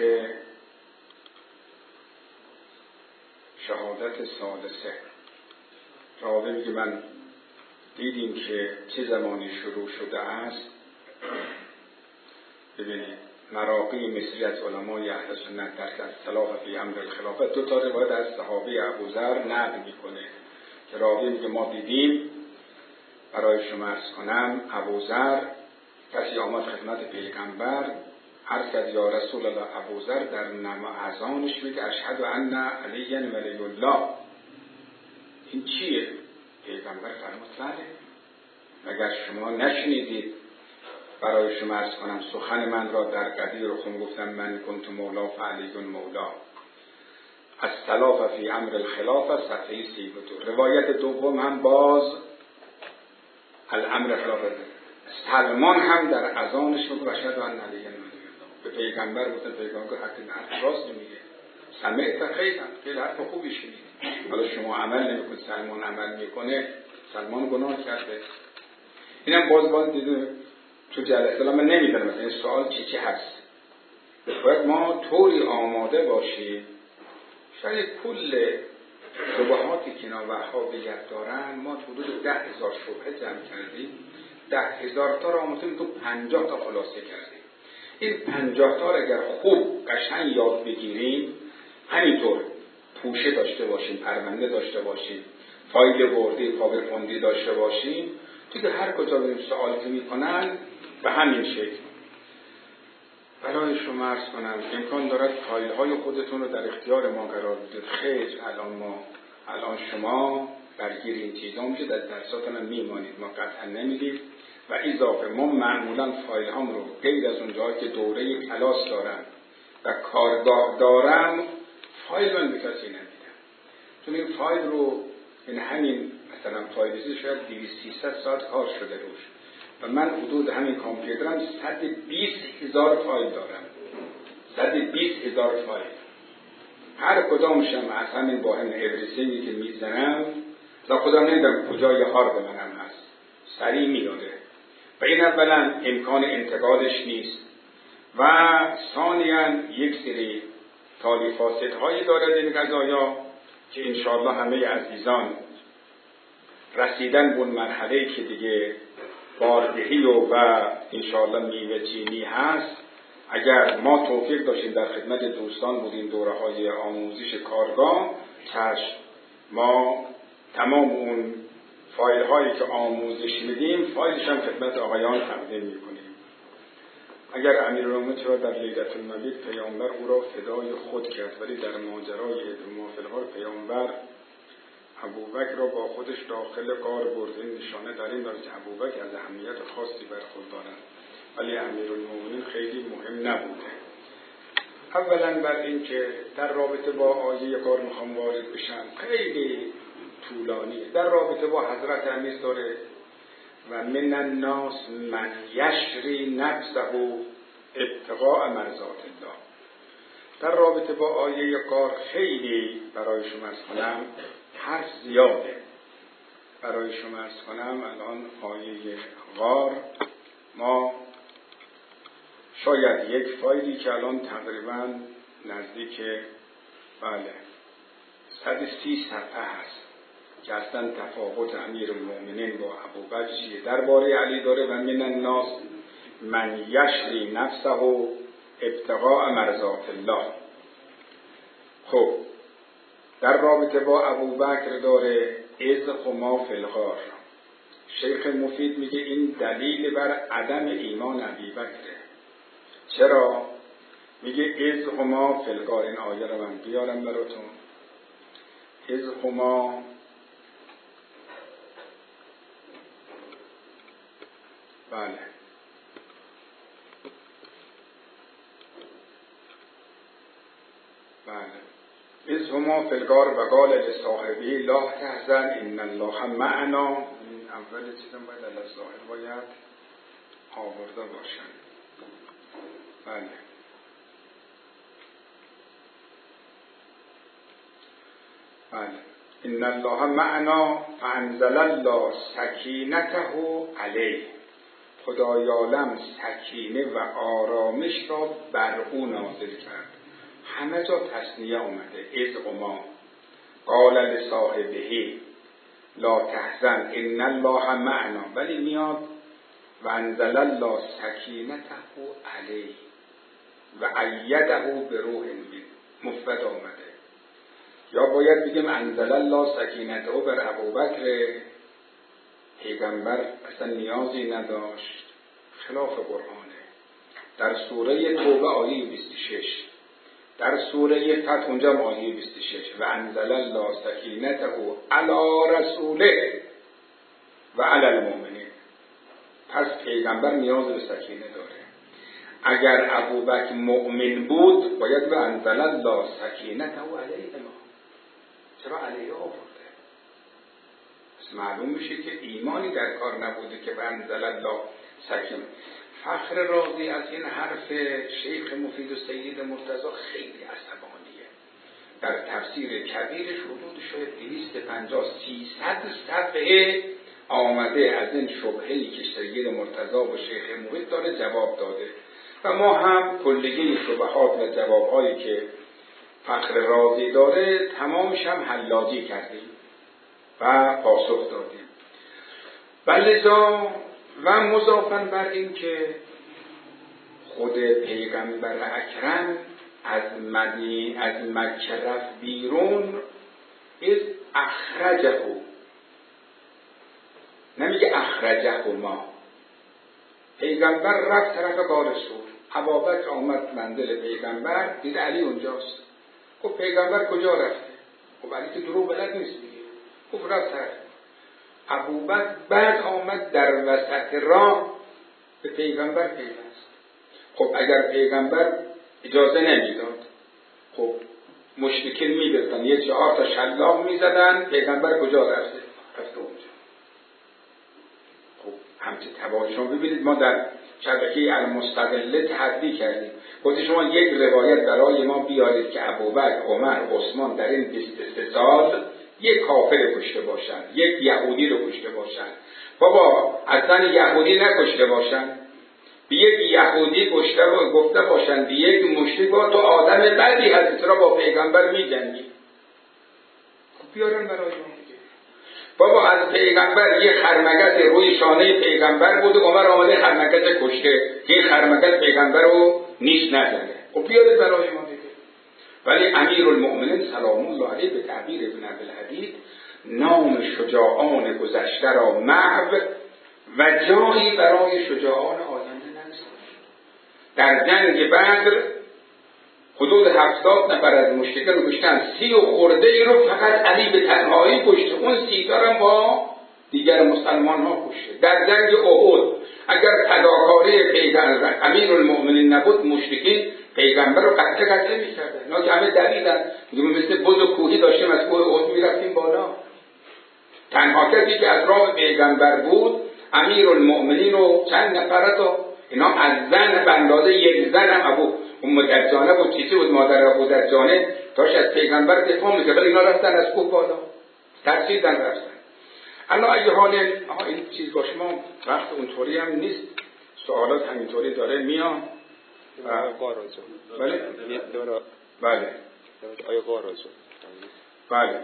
Speaker 1: شهادت ثالثه راوی میگه من دیدیم که چه زمانی شروع شده است. ببینید مراقی مصری از علمای اهل سنت در اختلاف فی امر الخلافت دو تا روایت از صحابه ابوذر نقل میکنه که راوی میگه ما دیدیم، برای شما عرض کنم، ابوذر کسی آمد خدمت پیغمبر عرض کرد یا رسول الله، ابوذر در نمازانش میگه اشهد ان علی ولی الله. این چیه؟ پیغمبر فرمود بله، مگر شما نشنیدید برای شما عرض کنم سخن من را در قدیر و خون گفتم من کنت مولا فعلی مولا. از خلاف فی امر الخلافه صفحه سی و دو. روایت دوم هم باز الامر خلافه سلمان هم در اذانش رو اشهد ان علی ولی الله به پیغمبر گفت. پیغمبر حتی راست نمیگه، سمعت خیرا، خیلی حرف خوبی شنید. حالا شما عمل نمیکنید، سلمان عمل میکنه، سلمان گناه کرده. اینم باز باز دیده تو جلسه من نمیدونم مثلا این سوال چی چی هست. باید ما طوری آماده باشیم. شاید کل شبهاتی که اینا وهابیت دارن ما حدود ده هزار شبهه جمع کردیم، ده هزار تا را آموزیم تو پنجاه تا خلاصه کردیم. این پنجاه تا را اگر خوب قشنگ یاد بگیریم، همینطور پوشه داشته باشیم، پرونده داشته باشیم، فایل وردی پاورپوینتی داشته باشیم، دیگه هر کجا بریم سوال که میکنن به همین شکل. برای شما عرض کنم امکان دارد فایل های خودتون رو در اختیار ما قرار بدید. خیر، الان ما الان شما برگیر این چیزا میشه در درساتون هم میمانید، ما قطعا نمیدیم. و اضافه ما معمولا فایل هم رو غیر از اونجایی که دوره کلاس دارم و کارگاه دارم فایل من به کسی نمیدم، چون این فایل رو این همین مثلا فایلیزی شاید دویست سیصد ساعت کار شده روش و من حدود همین کامپیوترم صد و بیست هزار فایل دارم، صد و بیست هزار فایل. هر کدامشم از همین با همین اوریسینگی که میزنم تا خودم نمیدونم کجای هارد منم هست، سریع میاده و این اولا امکان انتقالش نیست و ثانیاً یک سری تالی فاسدهایی دارد این قضایا که انشاءالله همه عزیزان رسیدن به اون مرحله که دیگه باردهی و, و انشاءالله میوه چینی هست. اگر ما توفیق داشتیم در خدمت دوستان بودیم دوره های آموزش کارگاه، چشم ما تمام اون فایل هایی که آموزش میدیم فایلش هم خدمت آقایان تقدیم میکنیم. اگر امیرالمومنین را در لیلة المولد پیامبر او را فدای خود کرد، ولی در ماجرای ادما فی الغار پیامبر ابوبکر را با خودش داخل غار برد. این نشانه در این دارد که ابوبکر از اهمیت خاصی برخوردارند، ولی امیرالمومنین خیلی مهم نبوده. اولا بر این که در رابطه با آیه غار میخوام وارد بشم، خیلی طولانیه. در رابطه با حضرت امیر داره و من الناس من یشری نفسه ابتغاء مرضات الله. در رابطه با آیه غار خیلی برای شما از کنم حرف زیاده برای شما عرض کنم. الان آیه غار، ما شاید یک فایلی که الان تقریبا نزدیک بله صد و سی صفحه هست که اصلا تفاوت امیرالمؤمنین با ابوبکر چیه درباره علی داره. و من الناس من یشری نفسه ابتغاء مرضات الله. خب در رابطه با ابوبکر داره اذ هما فی الغار. شیخ مفید میگه این دلیل بر عدم ایمان ابوبکره. چرا؟ میگه اذ هما فی الغار. این آیه رو من بیارم براتون. اذ هما بله بله اذ هما فی الغار و قال لصاحبه لا تحزن ان الله معنا. این اول چیزم باید الله ظاهر باید آورده باشن. بله بله ان الله معنا فانزل الله سکینته علیه. خدای عالم سکینه و آرامش را بر او نازل کرد. همه جا تثنیه اومده. اذ هما قال لصاحبه لا تحزن ان الله معنا، ولی میاد و انزل الله سکینته علیه و ایده بروح منه. مفرد آمده. یا باید بگیم انزل الله سکینته بر ابوبکر. پیغمبر اصلا نیازی نداشت، خلاف قرآنه. در سوره توبه آیه بیست و شش، در سوره فتح اونجا آیه بیست و شش و انزل الله سکینته علی رسوله و علی المؤمنین. پس پیغمبر نیاز به سکینه داره. اگر ابوبکر مؤمن بود باید به انزل الله سکینته علیه ما. چرا علیه آورده؟ معلوم میشه که ایمانی در کار نبوده که به انزل الله سکینه. فخر رازی از این حرف شیخ مفید و سید مرتضی خیلی عصبانیه. در تفسیر کبیرش حدود شاید دویست و پنجاه سیصد صفحه آمده از این شبهه‌ای که سید مرتضی و شیخ مفید داره جواب داده و ما هم کلیه شبهات و جوابهایی که فخر رازی داره تمامش هم حلاجی کردیم و پاسخ دادیم. ولذا و مضافاً بر این که خود پیغمبر اکرم از مدینه از مکه رفت بیرون، از اخرجه، نمیگه اخرجه ما. پیغمبر رفت طرف غار صور. ابوبکر آمد منزل پیغمبر، دید علی اونجاست. خب پیغمبر کجا رفته؟ خب علی که دروغ بلد نیست میگه. خب رفت طرف. ابوبکر بعد آمد در وسط راه به پیغمبر پیوست. خب اگر پیغمبر اجازه نمیداد، خب مشرکین میگفتن یه چهار تا شلاق میزدن، پیغمبر کجا رفته؟ رفته اونجا. خب همچه تبایی شما ببینید ما در شبکه المستقله تحدی کردیم. گفتی شما یک روایت برای ما بیارید که ابوبکر، عمر، عثمان در این بیست و سه سال یک کافر کشته باشند، یک یهودی رو کشته باشند. بابا اصلا یهودی نکشته باشند، به یک یهودی کشته و گفته باشند به یک مشرک با تو آدم بدی هستی، چرا با پیغمبر می‌جنگی؟ خب بیارن برای ما دیگه. بابا از پیغمبر یک خرمگس روی شانه پیغمبر بود، عمر آمده خرمگس کشته که این خرمگس پیغمبر رو نیش نزنه. خب بیارید برای ما دیگه. ولی امیرالمؤمنین سلام الله علیه به تعبیر ابن عبدالحدید نام شجاعان گذشته را محو و جایی برای شجاعان آینده نگذاشت. در جنگ بدر حدود هفتاد نفر از مشرکین رو کشتن، سی و خورده ای رو فقط علی به تنهایی کشته، اون سی تا هم با دیگر مسلمان ها کشته. در جنگ احد اگر فداکاری پیغمبر امیرالمؤمنین نبود، مشرکین پیغمبر رو قطع قطع می‌کردن. اینا که همه دویدن، میگم مثل بز و کوهی داشتیم از کوه احد می‌رفتیم بالا. تنها کسی که از راه پیغمبر بود امیرالمؤمنین و چند نفر تا اینا از زن به اندازه یک زن هم ابو ام دجانه بود، چیزی بود مادر ابو دجانه داشت از پیغمبر دفاع می‌کرد، ولی اینا رفتن از کوه بالا، ترسیدن رفتن. الان اگه حال این چیز باشه ما وقت اونطوری هم نیست، سوالات همینطوری داره میاد. بله بله
Speaker 2: آیا قارازو
Speaker 1: بله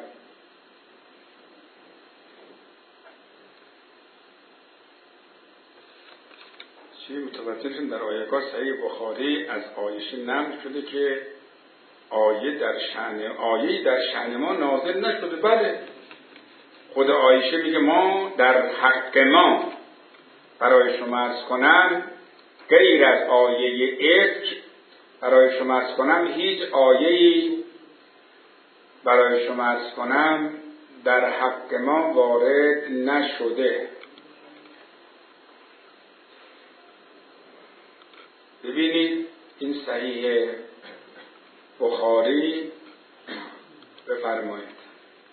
Speaker 1: چی متوجه شدیم در آیه‌گاه صحیح بخاری از عایشه نقل شده که آیه در شأن آیه در شأن ما نازل نشده. بله خود عایشه میگه ما در حق ما برای شما عرض کنم غیر از آیه افک برای شما عرض کنم هیچ آیه‌ای برای شما عرض کنم در حق ما وارد نشده. ببینید این صحیح بخاری بفرمایید.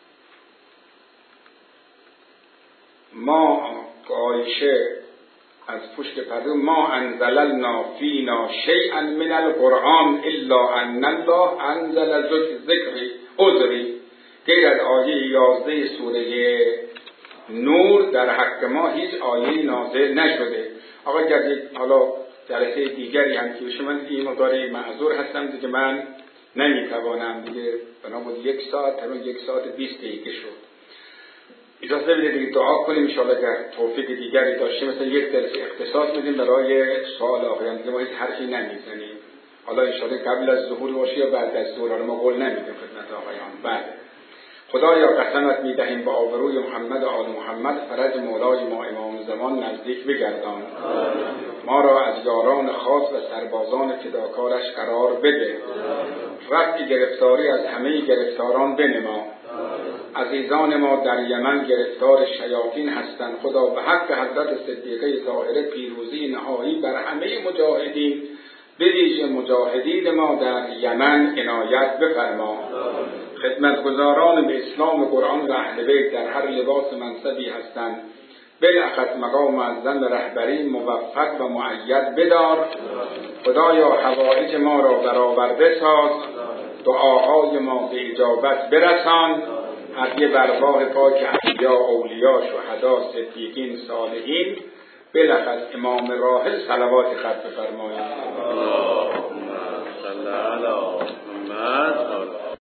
Speaker 1: ما عایشه از پشت پرده ما انزلنا فینا شیئا من القرآن الا ان الله انزل ذکری عذری، غیر از آیه یازده سوره نور در حق ما هیچ آیه نازل نشده. آقا گردید حالا جلسه دیگری هم که بشه من این مقداری معذور هستم دیگه، من نمیتوانم دیگه، بنا بود یک ساعت تقریبا یک ساعت بیست دقیقه شد. اجازه بدید دیگه دعا کنیم ان شاءالله اگر توفیق دیگری داشته مثلا یک جلسه اختصاص بدیم برای سوال آخرین دیگه ما هیچ حرفی نمیزنیم. حالا ان شاءالله قبل از ظهور باشه یا بعد از ظهر، ما قول نمیدیم خدمت آقایان. بعد خدایا قسمت میدهیم با آبروی محمد و آل محمد فرج مولای ما امام زمان نزدیک بگردان، ما را از یاران خاص و سربازان فداکارش قرار بده، رفع گرفتاری از همه گرفتاران بنما. عزیزان ما در یمن گرفتار شیاطین هستند، خدا به حق حضرت صدیقه طاهره پیروزی نهایی بر همه مجاهدین به ویژه مجاهدین ما در یمن عنایت بفرما. خدمتگزاران به اسلام قرآن و اهل بیت در هر لباس منصبی هستند، بالاخص مقام معظم رهبری موفق و مؤید بدار. خدایا حوائج ما را برآورده ساز، دعاهای ما به اجابت برسان. هدیه برگاه پاک انبیا، اولیا، شهدا، صدیقین، صالحین، بالاخص امام راحل صلوات خط بفرمایید.
Speaker 2: اللهم صل علی محمد